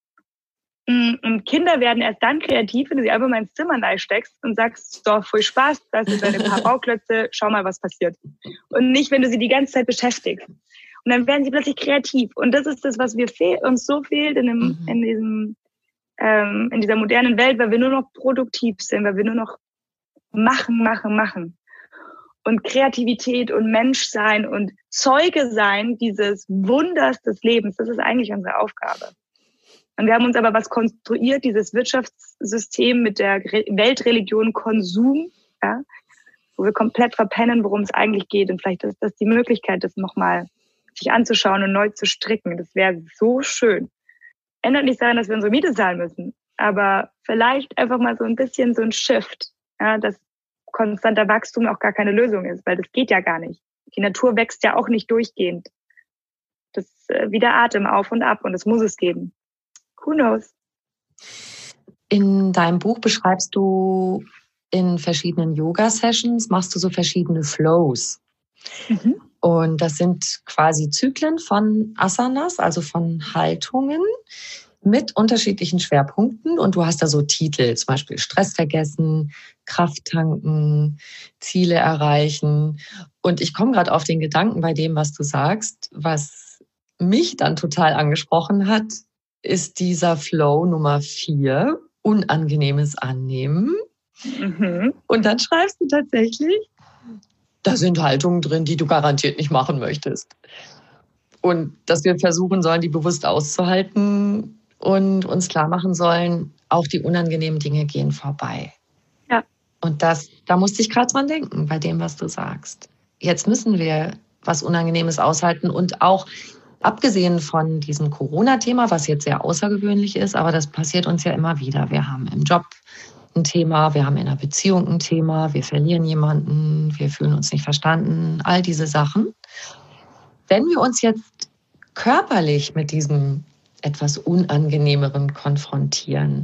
[SPEAKER 5] Und Kinder werden erst dann kreativ, wenn du sie einfach mal ins Zimmer steckst und sagst, so, voll Spaß, das sind deine paar Bauklötze, schau mal, was passiert. Und nicht, wenn du sie die ganze Zeit beschäftigst. Und dann werden sie plötzlich kreativ. Und das ist das, was wir fehl, uns so fehlt in, dem, mhm. in, diesem, ähm, in dieser modernen Welt, weil wir nur noch produktiv sind, weil wir nur noch machen, machen, machen. Und Kreativität und Menschsein und Zeuge sein dieses Wunders des Lebens, das ist eigentlich unsere Aufgabe. Und wir haben uns aber was konstruiert, dieses Wirtschaftssystem mit der Weltreligion Konsum, ja, wo wir komplett verpennen, worum es eigentlich geht. Und vielleicht ist das die Möglichkeit, das nochmal sich anzuschauen und neu zu stricken. Das wäre so schön. Ändert nicht daran, dass wir unsere Miete zahlen müssen, aber vielleicht einfach mal so ein bisschen so ein Shift, ja, dass konstanter Wachstum auch gar keine Lösung ist, weil das geht ja gar nicht. Die Natur wächst ja auch nicht durchgehend. Das ist äh, wie der Atem auf und ab und es muss es geben. Who knows?
[SPEAKER 4] In deinem Buch beschreibst du in verschiedenen Yoga-Sessions, machst du so verschiedene Flows. Mhm. Und das sind quasi Zyklen von Asanas, also von Haltungen mit unterschiedlichen Schwerpunkten. Und du hast da so Titel, zum Beispiel Stress vergessen, Kraft tanken, Ziele erreichen. Und ich komme gerade auf den Gedanken bei dem, was du sagst. Was mich dann total angesprochen hat, ist dieser Flow Nummer vier, unangenehmes Annehmen. Mhm. Und dann schreibst du tatsächlich, da sind Haltungen drin, die du garantiert nicht machen möchtest. Und dass wir versuchen sollen, die bewusst auszuhalten und uns klar machen sollen, auch die unangenehmen Dinge gehen vorbei.
[SPEAKER 5] Ja.
[SPEAKER 4] Und das, da musste ich gerade dran denken, bei dem, was du sagst. Jetzt müssen wir was Unangenehmes aushalten und auch abgesehen von diesem Corona-Thema, was jetzt sehr außergewöhnlich ist, aber das passiert uns ja immer wieder. Wir haben im Job ein Thema, wir haben in einer Beziehung ein Thema, wir verlieren jemanden, wir fühlen uns nicht verstanden, all diese Sachen. Wenn wir uns jetzt körperlich mit diesem etwas Unangenehmeren konfrontieren,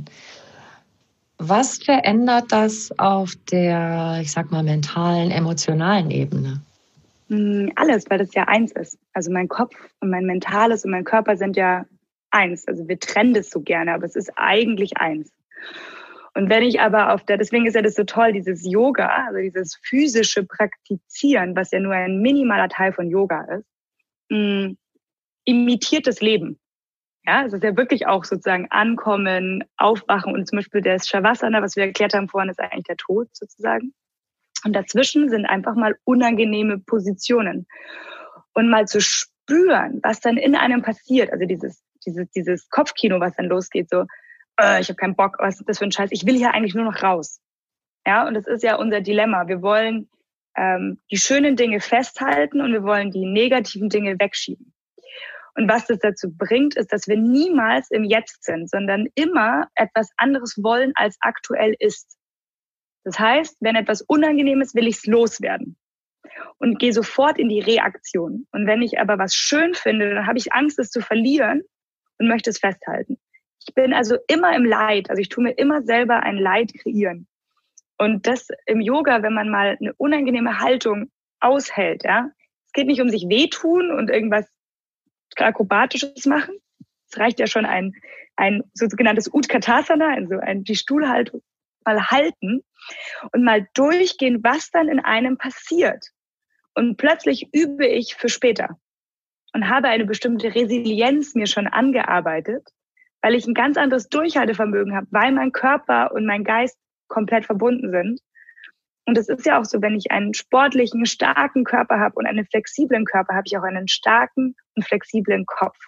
[SPEAKER 4] was verändert das auf der, ich sag mal, mentalen, emotionalen Ebene?
[SPEAKER 5] Alles, weil das ja eins ist. Also mein Kopf und mein Mentales und mein Körper sind ja eins. Also wir trennen das so gerne, aber es ist eigentlich eins. Und wenn ich aber auf der, deswegen ist ja das so toll, dieses Yoga, also dieses physische Praktizieren, was ja nur ein minimaler Teil von Yoga ist, mh, imitiert das Leben. Ja, es ist ja wirklich auch sozusagen Ankommen, Aufwachen und zum Beispiel das Shavasana, was wir erklärt haben vorhin, ist eigentlich der Tod sozusagen. Und dazwischen sind einfach mal unangenehme Positionen. Und mal zu spüren, was dann in einem passiert, also dieses, dieses, dieses Kopfkino, was dann losgeht, so, äh, ich habe keinen Bock, was ist das für ein Scheiß, ich will hier eigentlich nur noch raus. Ja, und das ist ja unser Dilemma. Wir wollen ähm, die schönen Dinge festhalten und wir wollen die negativen Dinge wegschieben. Und was das dazu bringt, ist, dass wir niemals im Jetzt sind, sondern immer etwas anderes wollen, als aktuell ist. Das heißt, wenn etwas unangenehm ist, will ich es loswerden und gehe sofort in die Reaktion. Und wenn ich aber was schön finde, dann habe ich Angst, es zu verlieren und möchte es festhalten. Ich bin also immer im Leid, also ich tue mir immer selber ein Leid kreieren. Und das im Yoga, wenn man mal eine unangenehme Haltung aushält, ja, es geht nicht um sich wehtun und irgendwas Akrobatisches machen. Es reicht ja schon ein, ein sogenanntes Utkatasana, also ein, die Stuhlhaltung mal halten und mal durchgehen, was dann in einem passiert. Und plötzlich übe ich für später und habe eine bestimmte Resilienz mir schon angearbeitet, weil ich ein ganz anderes Durchhaltevermögen habe, weil mein Körper und mein Geist komplett verbunden sind. Und es ist ja auch so, wenn ich einen sportlichen, starken Körper habe und einen flexiblen Körper, habe ich auch einen starken und flexiblen Kopf.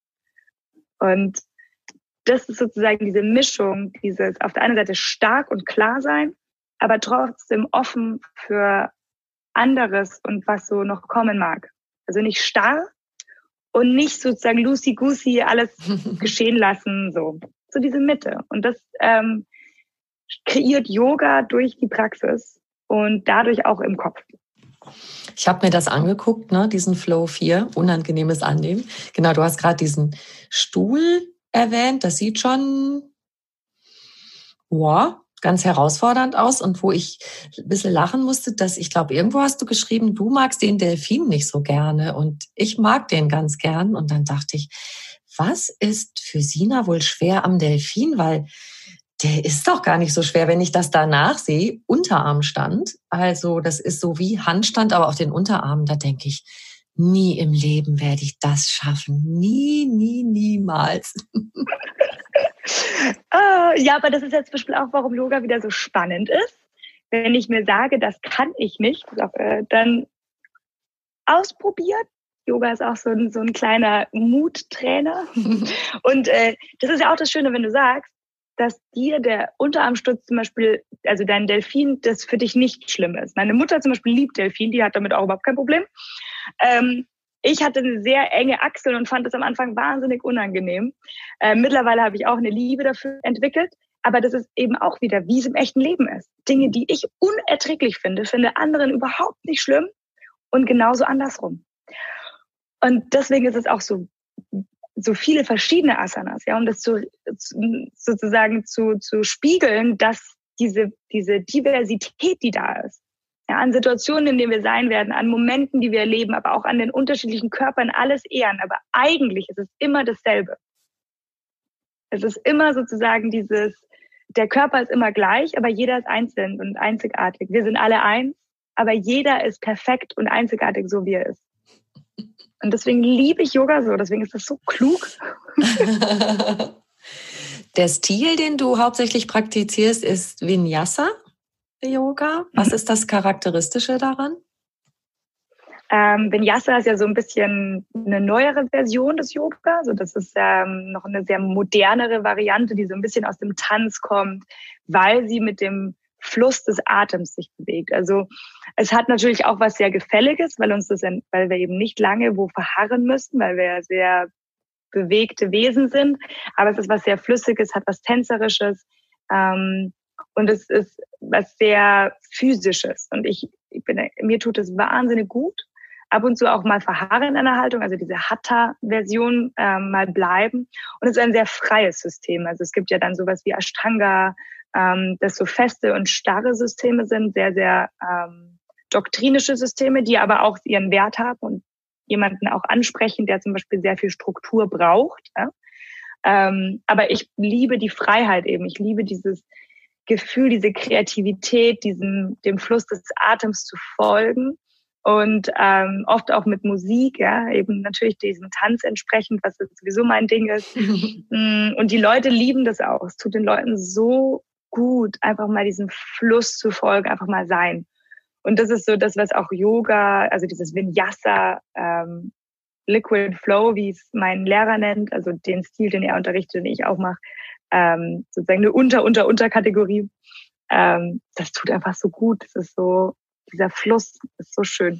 [SPEAKER 5] Und das ist sozusagen diese Mischung, dieses auf der einen Seite stark und klar sein, aber trotzdem offen für anderes und was so noch kommen mag. Also nicht starr und nicht sozusagen loosey-goosey alles geschehen lassen, so. So diese Mitte. Und das ähm, kreiert Yoga durch die Praxis und dadurch auch im Kopf.
[SPEAKER 4] Ich habe mir das angeguckt, ne, diesen Flow vier, unangenehmes Annehmen. Genau, du hast gerade diesen Stuhl erwähnt. Das sieht schon wow, ganz herausfordernd aus. Und wo ich ein bisschen lachen musste, dass ich glaube, irgendwo hast du geschrieben, du magst den Delfin nicht so gerne und ich mag den ganz gern. Und dann dachte ich, was ist für Sina wohl schwer am Delfin? Weil der ist doch gar nicht so schwer, wenn ich das danach sehe. Unterarmstand, also das ist so wie Handstand, aber auf den Unterarmen. Da denke ich, nie im Leben werde ich das schaffen. Nie, nie, niemals.
[SPEAKER 5] Oh, ja, aber das ist jetzt zum Beispiel auch, warum Yoga wieder so spannend ist. Wenn ich mir sage, das kann ich nicht, dann ausprobiert. Yoga ist auch so ein, so ein kleiner Muttrainer. Und äh, das ist ja auch das Schöne, wenn du sagst, dass dir der Unterarmsturz zum Beispiel, also dein Delfin, das für dich nicht schlimm ist. Meine Mutter zum Beispiel liebt Delfin, die hat damit auch überhaupt kein Problem. Ähm, ich hatte eine sehr enge Achsel und fand das am Anfang wahnsinnig unangenehm. Äh, mittlerweile habe ich auch eine Liebe dafür entwickelt. Aber das ist eben auch wieder, wie es im echten Leben ist. Dinge, die ich unerträglich finde, finde anderen überhaupt nicht schlimm und genauso andersrum. Und deswegen ist es auch so, so viele verschiedene Asanas, ja, um das zu, sozusagen zu, zu spiegeln, dass diese, diese Diversität, die da ist, ja, an Situationen, in denen wir sein werden, an Momenten, die wir erleben, aber auch an den unterschiedlichen Körpern, alles ehren. Aber eigentlich ist es immer dasselbe. Es ist immer sozusagen dieses, der Körper ist immer gleich, aber jeder ist einzeln und einzigartig. Wir sind alle eins, aber jeder ist perfekt und einzigartig, so wie er ist. Und deswegen liebe ich Yoga so, deswegen ist das so klug.
[SPEAKER 4] Der Stil, den du hauptsächlich praktizierst, ist Vinyasa Yoga. Was ist das Charakteristische daran?
[SPEAKER 5] Ähm, Vinyasa ist ja so ein bisschen eine neuere Version des Yoga. Also das ist ähm, noch eine sehr modernere Variante, die so ein bisschen aus dem Tanz kommt, weil sie mit dem Fluss des Atems sich bewegt. Also es hat natürlich auch was sehr Gefälliges, weil uns das, weil wir eben nicht lange wo verharren müssen, weil wir sehr bewegte Wesen sind. Aber es ist was sehr Flüssiges, hat was Tänzerisches. Ähm, und es ist was sehr Physisches. Und ich, ich bin, mir tut es wahnsinnig gut. Ab und zu auch mal verharren in einer Haltung, also diese Hatha-Version ähm, mal bleiben. Und es ist ein sehr freies System. Also es gibt ja dann sowas wie Ashtanga, ähm, das so feste und starre Systeme sind, sehr, sehr ähm, doktrinische Systeme, die aber auch ihren Wert haben und jemanden auch ansprechen, der zum Beispiel sehr viel Struktur braucht. Ja? Ähm, aber ich liebe die Freiheit eben. Ich liebe dieses Gefühl, diese Kreativität, diesem, dem Fluss des Atems zu folgen. Und ähm, oft auch mit Musik, ja, eben natürlich diesem Tanz entsprechend, was sowieso mein Ding ist. Und die Leute lieben das auch. Es tut den Leuten so gut, einfach mal diesem Fluss zu folgen, einfach mal sein. Und das ist so das, was auch Yoga, also dieses Vinyasa, ähm, Liquid Flow, wie es mein Lehrer nennt, also den Stil, den er unterrichtet, den ich auch mache, ähm, sozusagen eine Unter-Unter-Unterkategorie. Ähm, das tut einfach so gut. Das ist so, dieser Fluss ist so schön.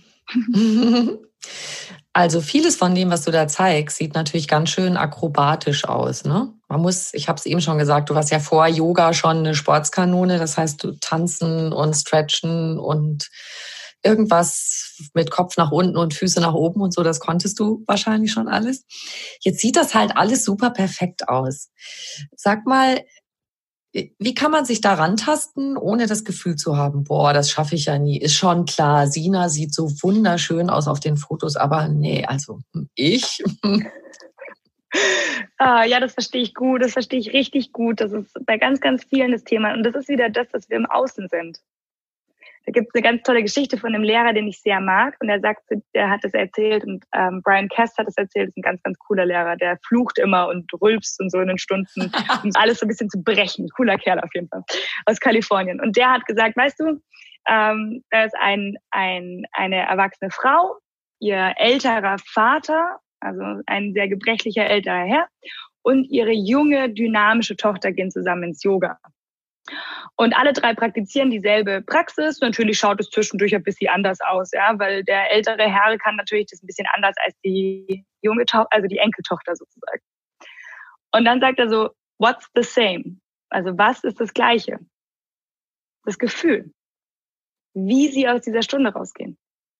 [SPEAKER 4] Also vieles von dem, was du da zeigst, sieht natürlich ganz schön akrobatisch aus, ne? Man muss, ich habe es eben schon gesagt, du warst ja vor Yoga schon eine Sportskanone, das heißt, du tanzen und stretchen und irgendwas mit Kopf nach unten und Füße nach oben und so, das konntest du wahrscheinlich schon alles. Jetzt sieht das halt alles super perfekt aus. Sag mal, wie kann man sich da rantasten, ohne das Gefühl zu haben, boah, das schaffe ich ja nie. Ist schon klar, Sina sieht so wunderschön aus auf den Fotos, aber nee, also ich.
[SPEAKER 5] Ah, ja, das verstehe ich gut, das verstehe ich richtig gut. Das ist bei ganz, ganz vielen das Thema. Und das ist wieder das, dass wir im Außen sind. Da gibt es eine ganz tolle Geschichte von einem Lehrer, den ich sehr mag. Und er sagt, der hat das erzählt und ähm, Brian Kest hat das erzählt. Das ist ein ganz, ganz cooler Lehrer. Der flucht immer und rülpst und so in den Stunden, um alles so ein bisschen zu brechen. Cooler Kerl auf jeden Fall aus Kalifornien. Und der hat gesagt, weißt du, ähm, da ist ein, ein, eine erwachsene Frau, ihr älterer Vater, also ein sehr gebrechlicher älterer Herr, und ihre junge, dynamische Tochter gehen zusammen ins Yoga. Und alle drei praktizieren dieselbe Praxis. Natürlich schaut es zwischendurch ein bisschen anders aus, ja, weil der ältere Herr kann natürlich das ein bisschen anders als die junge Tochter, also die Enkeltochter sozusagen. Und dann sagt er so, what's the same? Also was ist das Gleiche? Das Gefühl, wie sie aus dieser Stunde rausgehen.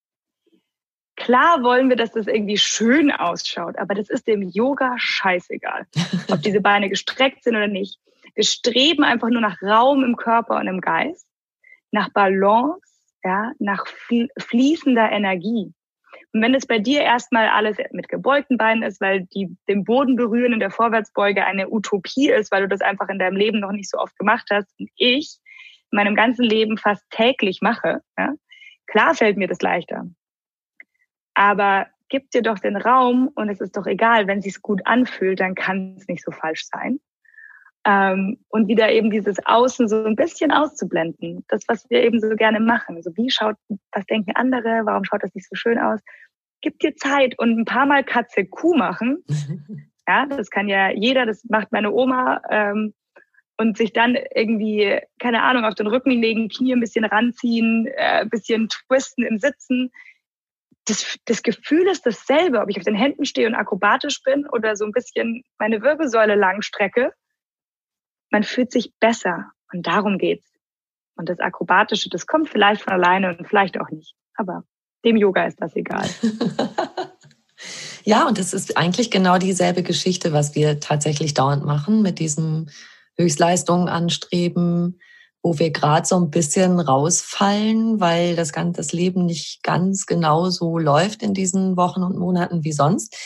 [SPEAKER 5] Klar wollen wir, dass das irgendwie schön ausschaut, aber das ist dem Yoga scheißegal, ob diese Beine gestreckt sind oder nicht. Wir streben einfach nur nach Raum im Körper und im Geist, nach Balance, ja, nach fließender Energie. Und wenn es bei dir erstmal alles mit gebeugten Beinen ist, weil die den Boden berühren in der Vorwärtsbeuge eine Utopie ist, weil du das einfach in deinem Leben noch nicht so oft gemacht hast und ich in meinem ganzen Leben fast täglich mache, ja, klar fällt mir das leichter. Aber gib dir doch den Raum und es ist doch egal, wenn es sich gut anfühlt, dann kann es nicht so falsch sein. Ähm, und wieder eben dieses Außen so ein bisschen auszublenden. Das, was wir eben so gerne machen. Also wie schaut, was denken andere? Warum schaut das nicht so schön aus? Gib dir Zeit und ein paar Mal Katze Kuh machen. Ja, das kann ja jeder, das macht meine Oma. Ähm, und sich dann irgendwie, keine Ahnung, auf den Rücken legen, Knie ein bisschen ranziehen, äh, ein bisschen twisten im Sitzen. Das, das Gefühl ist dasselbe, ob ich auf den Händen stehe und akrobatisch bin oder so ein bisschen meine Wirbelsäule lang strecke. Man fühlt sich besser und darum geht's. Und das Akrobatische, das kommt vielleicht von alleine und vielleicht auch nicht. Aber dem Yoga ist das egal.
[SPEAKER 4] Ja, und das ist eigentlich genau dieselbe Geschichte, was wir tatsächlich dauernd machen mit diesem Höchstleistungen anstreben, wo wir gerade so ein bisschen rausfallen, weil das ganze das Leben nicht ganz genau so läuft in diesen Wochen und Monaten wie sonst.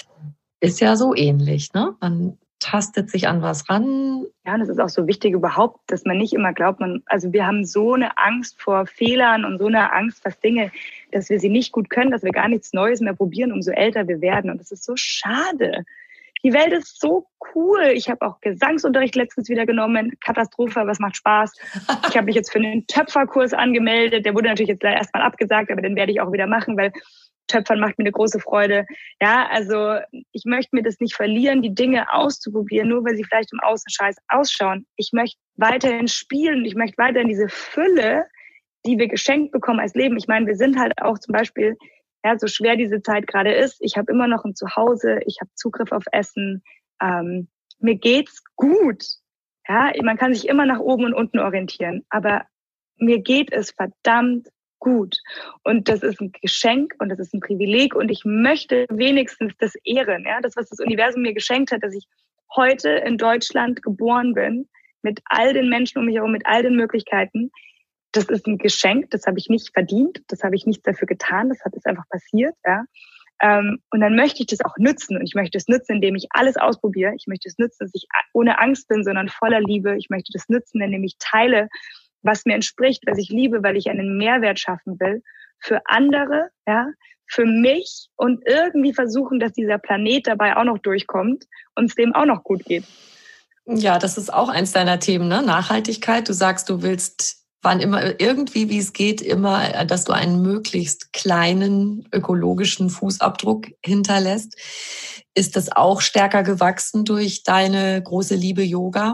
[SPEAKER 4] Ist ja so ähnlich, ne? Man tastet sich an was ran.
[SPEAKER 5] Ja, und es ist auch so wichtig überhaupt, dass man nicht immer glaubt, man, also wir haben so eine Angst vor Fehlern und so eine Angst, was Dinge, dass wir sie nicht gut können, dass wir gar nichts Neues mehr probieren, umso älter wir werden. Und das ist so schade. Die Welt ist so cool. Ich habe auch Gesangsunterricht letztens wieder genommen. Katastrophe, aber es macht Spaß. Ich habe mich jetzt für einen Töpferkurs angemeldet. Der wurde natürlich jetzt erstmal abgesagt, aber den werde ich auch wieder machen, weil Töpfern macht mir eine große Freude. Ja, also ich möchte mir das nicht verlieren, die Dinge auszuprobieren, nur weil sie vielleicht im Außen scheiße ausschauen. Ich möchte weiterhin spielen. Ich möchte weiterhin diese Fülle, die wir geschenkt bekommen als Leben. Ich meine, wir sind halt auch zum Beispiel, ja, so schwer diese Zeit gerade ist. Ich habe immer noch ein Zuhause, ich habe Zugriff auf Essen. Ähm, mir geht's gut. Ja, man kann sich immer nach oben und unten orientieren, aber mir geht es verdammt gut. Und das ist ein Geschenk und das ist ein Privileg und ich möchte wenigstens das ehren, ja, das, was das Universum mir geschenkt hat, dass ich heute in Deutschland geboren bin, mit all den Menschen um mich herum, mit all den Möglichkeiten. Das ist ein Geschenk, das habe ich nicht verdient, das habe ich nicht dafür getan, das hat jetzt einfach passiert, ja. Und dann möchte ich das auch nützen und ich möchte es nützen, indem ich alles ausprobiere. Ich möchte es nützen, dass ich ohne Angst bin, sondern voller Liebe. Ich möchte das nützen, indem ich teile, was mir entspricht, was ich liebe, weil ich einen Mehrwert schaffen will für andere, ja, für mich und irgendwie versuchen, dass dieser Planet dabei auch noch durchkommt und es dem auch noch gut geht.
[SPEAKER 4] Ja, das ist auch eins deiner Themen, ne? Nachhaltigkeit. Du sagst, du willst wann immer irgendwie, wie es geht, immer, dass du einen möglichst kleinen ökologischen Fußabdruck hinterlässt. Ist das auch stärker gewachsen durch deine große Liebe Yoga?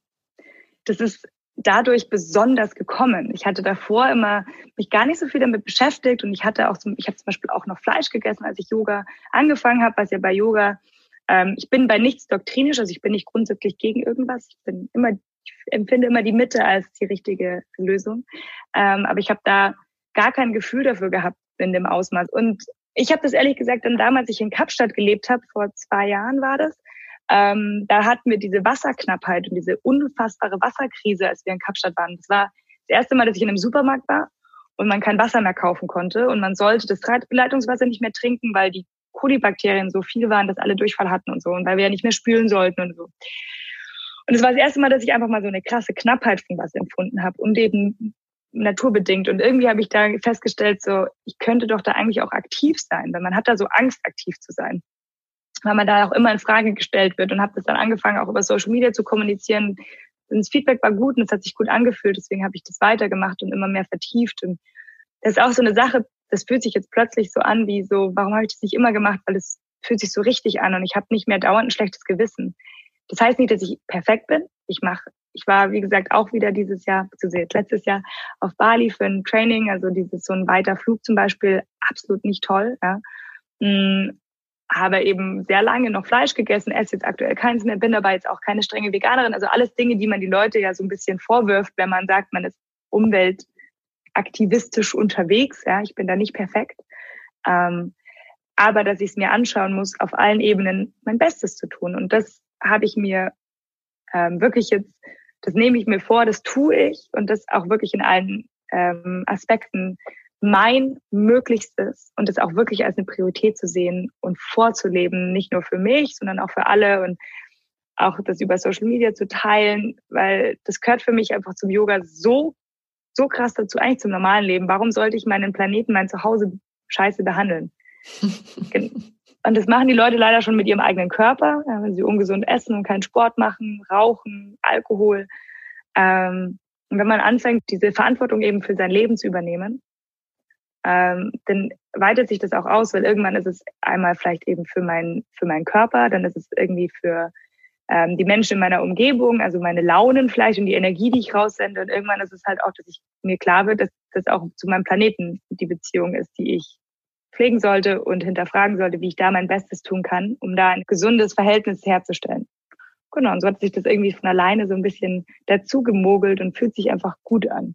[SPEAKER 5] Das ist dadurch besonders gekommen. Ich hatte davor immer mich gar nicht so viel damit beschäftigt und ich hatte auch, zum, ich habe zum Beispiel auch noch Fleisch gegessen, als ich Yoga angefangen habe, was ja bei Yoga, ähm, ich bin bei nichts doktrinisch, also ich bin nicht grundsätzlich gegen irgendwas. Ich bin immer, ich empfinde immer die Mitte als die richtige Lösung, ähm, aber ich habe da gar kein Gefühl dafür gehabt in dem Ausmaß. Und ich habe das ehrlich gesagt dann damals, als ich in Kapstadt gelebt habe, vor zwei Jahren war das. Ähm, da hatten wir diese Wasserknappheit und diese unfassbare Wasserkrise, als wir in Kapstadt waren. Das war das erste Mal, dass ich in einem Supermarkt war und man kein Wasser mehr kaufen konnte. Und man sollte das Leitungswasser nicht mehr trinken, weil die Kolibakterien so viel waren, dass alle Durchfall hatten und so. Und weil wir ja nicht mehr spülen sollten und so. Und es war das erste Mal, dass ich einfach mal so eine krasse Knappheit von Wasser empfunden habe und eben naturbedingt. Und irgendwie habe ich da festgestellt, so ich könnte doch da eigentlich auch aktiv sein, weil man hat da so Angst, aktiv zu sein. Weil man da auch immer in Frage gestellt wird und habe das dann angefangen, auch über Social Media zu kommunizieren. Und das Feedback war gut und es hat sich gut angefühlt, deswegen habe ich das weitergemacht und immer mehr vertieft. Und das ist auch so eine Sache, das fühlt sich jetzt plötzlich so an wie so, warum habe ich das nicht immer gemacht? Weil es fühlt sich so richtig an und ich habe nicht mehr dauernd ein schlechtes Gewissen. Das heißt nicht, dass ich perfekt bin. Ich mache, ich war, wie gesagt, auch wieder dieses Jahr, beziehungsweise letztes Jahr auf Bali für ein Training, also dieses so ein weiter Flug zum Beispiel, absolut nicht toll, ja. Habe eben sehr lange noch Fleisch gegessen, esse jetzt aktuell keins mehr, bin aber jetzt auch keine strenge Veganerin. Also alles Dinge, die man die Leute ja so ein bisschen vorwirft, wenn man sagt, man ist umweltaktivistisch unterwegs. Ja, ich bin da nicht perfekt. Ähm, aber dass ich es mir anschauen muss, auf allen Ebenen mein Bestes zu tun. Und das habe ich mir ähm, wirklich jetzt, das nehme ich mir vor, das tue ich und das auch wirklich in allen ähm, Aspekten mein Möglichstes und das auch wirklich als eine Priorität zu sehen und vorzuleben, nicht nur für mich, sondern auch für alle und auch das über Social Media zu teilen, weil das gehört für mich einfach zum Yoga so, so krass dazu, eigentlich zum normalen Leben. Warum sollte ich meinen Planeten, mein Zuhause scheiße behandeln? Und das machen die Leute leider schon mit ihrem eigenen Körper, wenn sie ungesund essen und keinen Sport machen, rauchen, Alkohol. Und wenn man anfängt, diese Verantwortung eben für sein Leben zu übernehmen, Ähm, dann weitet sich das auch aus, weil irgendwann ist es einmal vielleicht eben für meinen für meinen Körper, dann ist es irgendwie für ähm, die Menschen in meiner Umgebung, also meine Launen vielleicht und die Energie, die ich raussende. Und irgendwann ist es halt auch, dass ich mir klar wird, dass das auch zu meinem Planeten die Beziehung ist, die ich pflegen sollte und hinterfragen sollte, wie ich da mein Bestes tun kann, um da ein gesundes Verhältnis herzustellen. Genau, und so hat sich das irgendwie von alleine so ein bisschen dazu gemogelt und fühlt sich einfach gut an.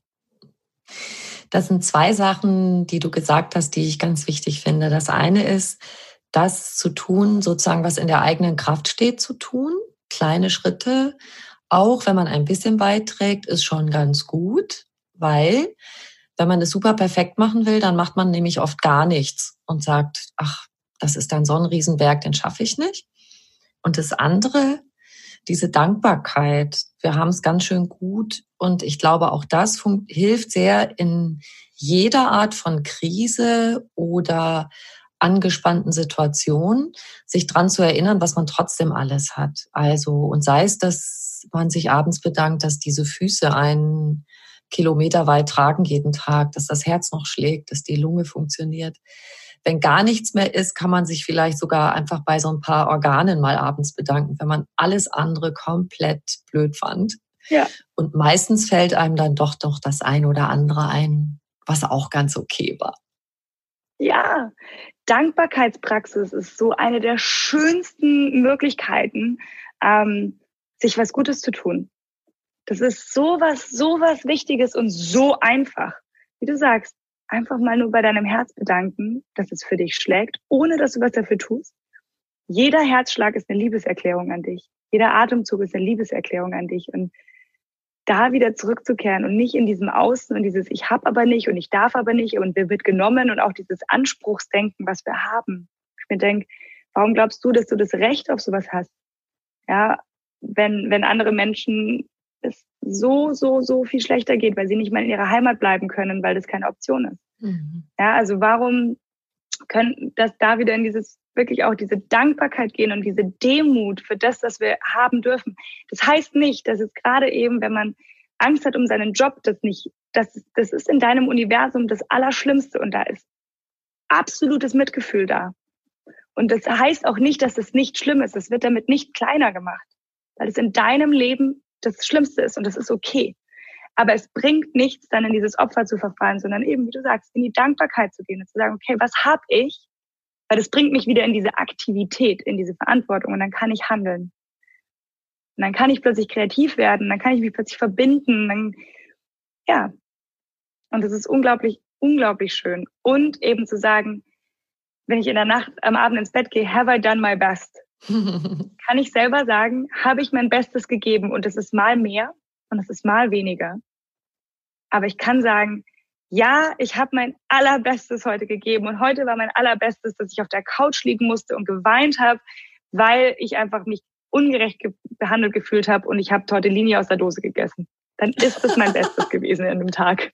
[SPEAKER 4] Das sind zwei Sachen, die du gesagt hast, die ich ganz wichtig finde. Das eine ist, das zu tun, sozusagen, was in der eigenen Kraft steht, zu tun. Kleine Schritte, auch wenn man ein bisschen beiträgt, ist schon ganz gut, weil wenn man es super perfekt machen will, dann macht man nämlich oft gar nichts und sagt, ach, das ist dann so ein Riesenberg, den schaffe ich nicht. Und das andere, diese Dankbarkeit, wir haben es ganz schön gut und ich glaube, auch das hilft sehr in jeder Art von Krise oder angespannten Situation, sich dran zu erinnern, was man trotzdem alles hat. Also, und sei es, dass man sich abends bedankt, dass diese Füße einen Kilometer weit tragen jeden Tag, dass das Herz noch schlägt, dass die Lunge funktioniert. Wenn gar nichts mehr ist, kann man sich vielleicht sogar einfach bei so ein paar Organen mal abends bedanken, wenn man alles andere komplett blöd fand.
[SPEAKER 5] Ja.
[SPEAKER 4] Und meistens fällt einem dann doch doch das ein oder andere ein, was auch ganz okay war.
[SPEAKER 5] Ja, Dankbarkeitspraxis ist so eine der schönsten Möglichkeiten, ähm, sich was Gutes zu tun. Das ist sowas, sowas Wichtiges und so einfach. Wie du sagst, einfach mal nur bei deinem Herz bedanken, dass es für dich schlägt, ohne dass du was dafür tust. Jeder Herzschlag ist eine Liebeserklärung an dich. Jeder Atemzug ist eine Liebeserklärung an dich. Und da wieder zurückzukehren und nicht in diesem Außen und dieses ich hab aber nicht und ich darf aber nicht und mir wird genommen und auch dieses Anspruchsdenken, was wir haben. Ich mir denke, warum glaubst du, dass du das Recht auf sowas hast? Ja, wenn, wenn andere Menschen es so, so, so viel schlechter geht, weil sie nicht mal in ihrer Heimat bleiben können, weil das keine Option ist. Mhm. Ja, also warum können das da wieder in dieses, wirklich auch diese Dankbarkeit gehen und diese Demut für das, was wir haben dürfen. Das heißt nicht, dass es gerade eben, wenn man Angst hat um seinen Job, das nicht, das, das ist in deinem Universum das Allerschlimmste und da ist absolutes Mitgefühl da. Und das heißt auch nicht, dass es nicht schlimm ist. Es wird damit nicht kleiner gemacht, weil es in deinem Leben das Schlimmste ist und das ist okay. Aber es bringt nichts, dann in dieses Opfer zu verfallen, sondern eben, wie du sagst, in die Dankbarkeit zu gehen und zu sagen, okay, was habe ich? Weil das bringt mich wieder in diese Aktivität, in diese Verantwortung und dann kann ich handeln. Und dann kann ich plötzlich kreativ werden, dann kann ich mich plötzlich verbinden. Dann, ja, und das ist unglaublich, unglaublich schön. Und eben zu sagen, wenn ich in der Nacht, am Abend ins Bett gehe, have I done my best? Kann ich selber sagen, habe ich mein Bestes gegeben und es ist mal mehr und es ist mal weniger. Aber ich kann sagen, ja, ich habe mein Allerbestes heute gegeben und heute war mein Allerbestes, dass ich auf der Couch liegen musste und geweint habe, weil ich einfach mich ungerecht ge- behandelt gefühlt habe und ich habe Tortellini aus der Dose gegessen. Dann ist es mein Bestes gewesen in einem Tag.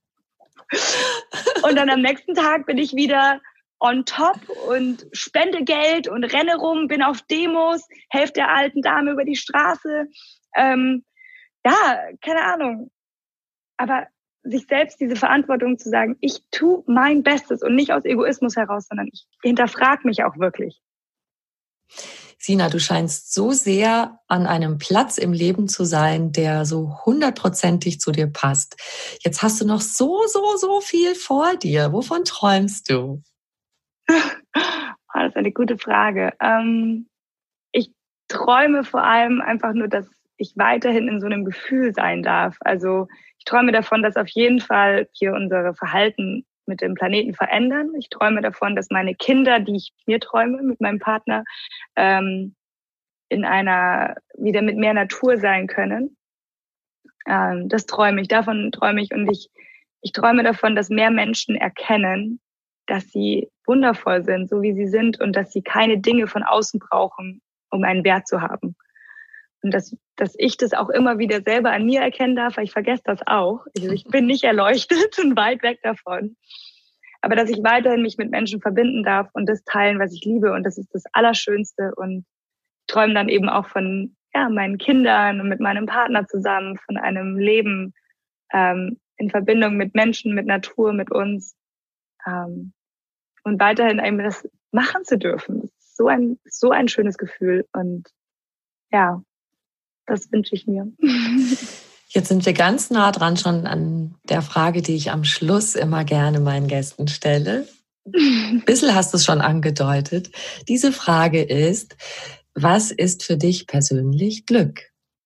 [SPEAKER 5] Und dann am nächsten Tag bin ich wieder on top und spende Geld und renne rum, bin auf Demos, helfe der alten Dame über die Straße. Ähm, ja, keine Ahnung. Aber sich selbst diese Verantwortung zu sagen, ich tue mein Bestes und nicht aus Egoismus heraus, sondern ich hinterfrage mich auch wirklich.
[SPEAKER 4] Sina, du scheinst so sehr an einem Platz im Leben zu sein, der so hundertprozentig zu dir passt. Jetzt hast du noch so, so, so viel vor dir. Wovon träumst du?
[SPEAKER 5] Das ist eine gute Frage. Ich träume vor allem einfach nur, dass ich weiterhin in so einem Gefühl sein darf. Also ich träume davon, dass auf jeden Fall wir unsere Verhalten mit dem Planeten verändern. Ich träume davon, dass meine Kinder, die ich mir träume mit meinem Partner, ähm, in einer wieder mit mehr Natur sein können. Ähm, das träume ich, davon träume ich und ich ich träume davon, dass mehr Menschen erkennen, dass sie wundervoll sind, so wie sie sind und dass sie keine Dinge von außen brauchen, um einen Wert zu haben. Und dass, dass ich das auch immer wieder selber an mir erkennen darf, weil ich vergesse das auch. Ich, ich bin nicht erleuchtet und weit weg davon. Aber dass ich weiterhin mich mit Menschen verbinden darf und das teilen, was ich liebe. Und das ist das Allerschönste. Und ich träume dann eben auch von ja, meinen Kindern und mit meinem Partner zusammen, von einem Leben ähm, in Verbindung mit Menschen, mit Natur, mit uns. Ähm, und weiterhin eben das machen zu dürfen. Das ist so ein, so ein schönes Gefühl. Und ja, das wünsche ich mir.
[SPEAKER 4] Jetzt sind wir ganz nah dran schon an der Frage, die ich am Schluss immer gerne meinen Gästen stelle. Ein bisschen hast du es schon angedeutet. Diese Frage ist, was ist für dich persönlich Glück?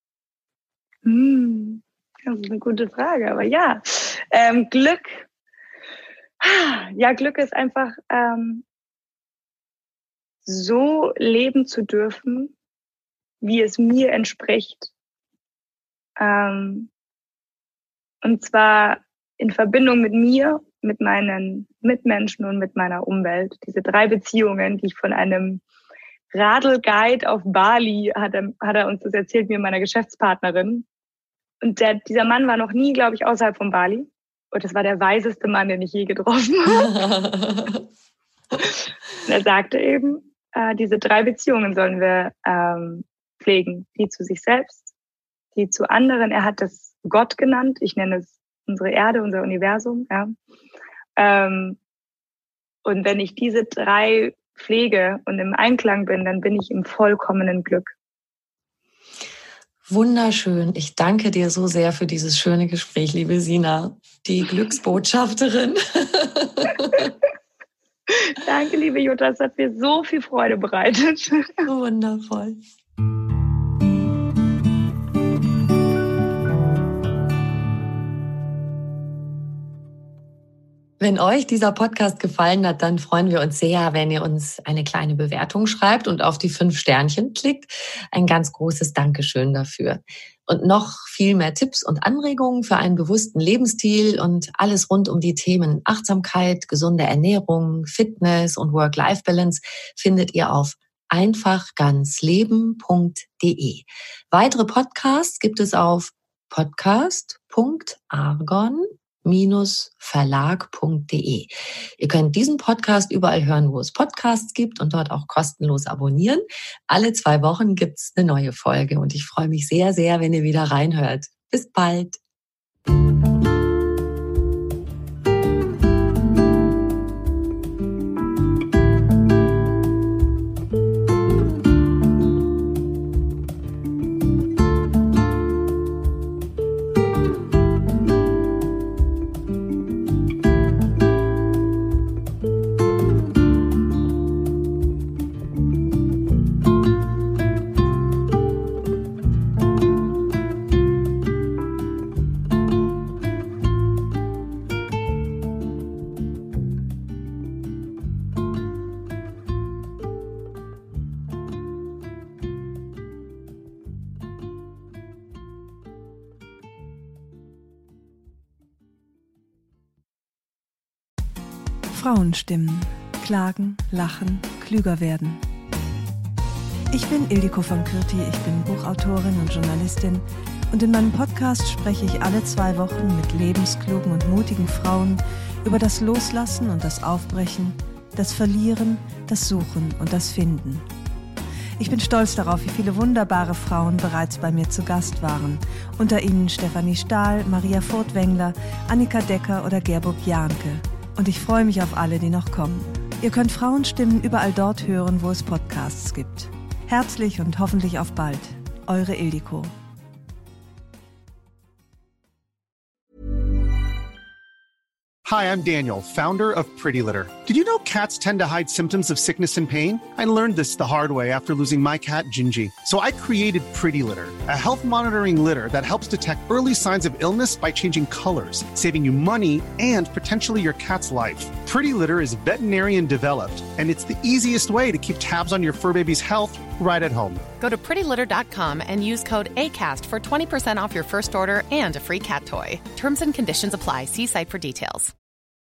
[SPEAKER 5] Das ist eine gute Frage, aber ja, ähm, Glück. Ja, Glück ist einfach, ähm, so leben zu dürfen, wie es mir entspricht. Ähm, und zwar in Verbindung mit mir, mit meinen Mitmenschen und mit meiner Umwelt. Diese drei Beziehungen, die ich von einem Radelguide auf Bali, hat er, hat er uns das erzählt, mir und meiner Geschäftspartnerin. Und der, dieser Mann war noch nie, glaube ich, außerhalb von Bali. Und das war der weiseste Mann, den ich je getroffen habe. Und er sagte eben, äh, diese drei Beziehungen sollen wir ähm, pflegen. Die zu sich selbst, die zu anderen. Er hat das Gott genannt. Ich nenne es unsere Erde, unser Universum. Ja. Ähm, und wenn ich diese drei pflege und im Einklang bin, dann bin ich im vollkommenen Glück.
[SPEAKER 4] Wunderschön. Ich danke dir so sehr für dieses schöne Gespräch, liebe Sina, die Glücksbotschafterin.
[SPEAKER 5] Danke, liebe Jutta. Es hat mir so viel Freude bereitet.
[SPEAKER 4] Wundervoll. Wenn euch dieser Podcast gefallen hat, dann freuen wir uns sehr, wenn ihr uns eine kleine Bewertung schreibt und auf die fünf Sternchen klickt. Ein ganz großes Dankeschön dafür. Und noch viel mehr Tipps und Anregungen für einen bewussten Lebensstil und alles rund um die Themen Achtsamkeit, gesunde Ernährung, Fitness und Work-Life-Balance findet ihr auf einfach ganz leben punkt de. Weitere Podcasts gibt es auf podcast punkt argon verlag punkt de. Ihr könnt diesen Podcast überall hören, wo es Podcasts gibt und dort auch kostenlos abonnieren. Alle zwei Wochen gibt's eine neue Folge und ich freue mich sehr, sehr, wenn ihr wieder reinhört. Bis bald.
[SPEAKER 2] Frauenstimmen. Klagen, lachen, klüger werden. Ich bin Ildiko von Kürti, ich bin Buchautorin und Journalistin und in meinem Podcast spreche ich alle zwei Wochen mit lebensklugen und mutigen Frauen über das Loslassen und das Aufbrechen, das Verlieren, das Suchen und das Finden. Ich bin stolz darauf, wie viele wunderbare Frauen bereits bei mir zu Gast waren. Unter ihnen Stefanie Stahl, Maria Furtwängler, Annika Decker oder Gerburg Jahnke. Und ich freue mich auf alle, die noch kommen. Ihr könnt Frauenstimmen überall dort hören, wo es Podcasts gibt. Herzlich und hoffentlich auf bald. Eure Ildiko.
[SPEAKER 6] Hi, I'm Daniel, founder of Pretty Litter. Did you know cats tend to hide symptoms of sickness and pain? I learned this the hard way after losing my cat, Gingy. So I created Pretty Litter, a health monitoring litter that helps detect early signs of illness by changing colors, saving you money and potentially your cat's life. Pretty Litter is veterinarian developed, and it's the easiest way to keep tabs on your fur baby's health right at home.
[SPEAKER 7] Go to pretty litter dot com and use code ACAST for twenty percent off your first order and a free cat toy. Terms and conditions apply. See site for details.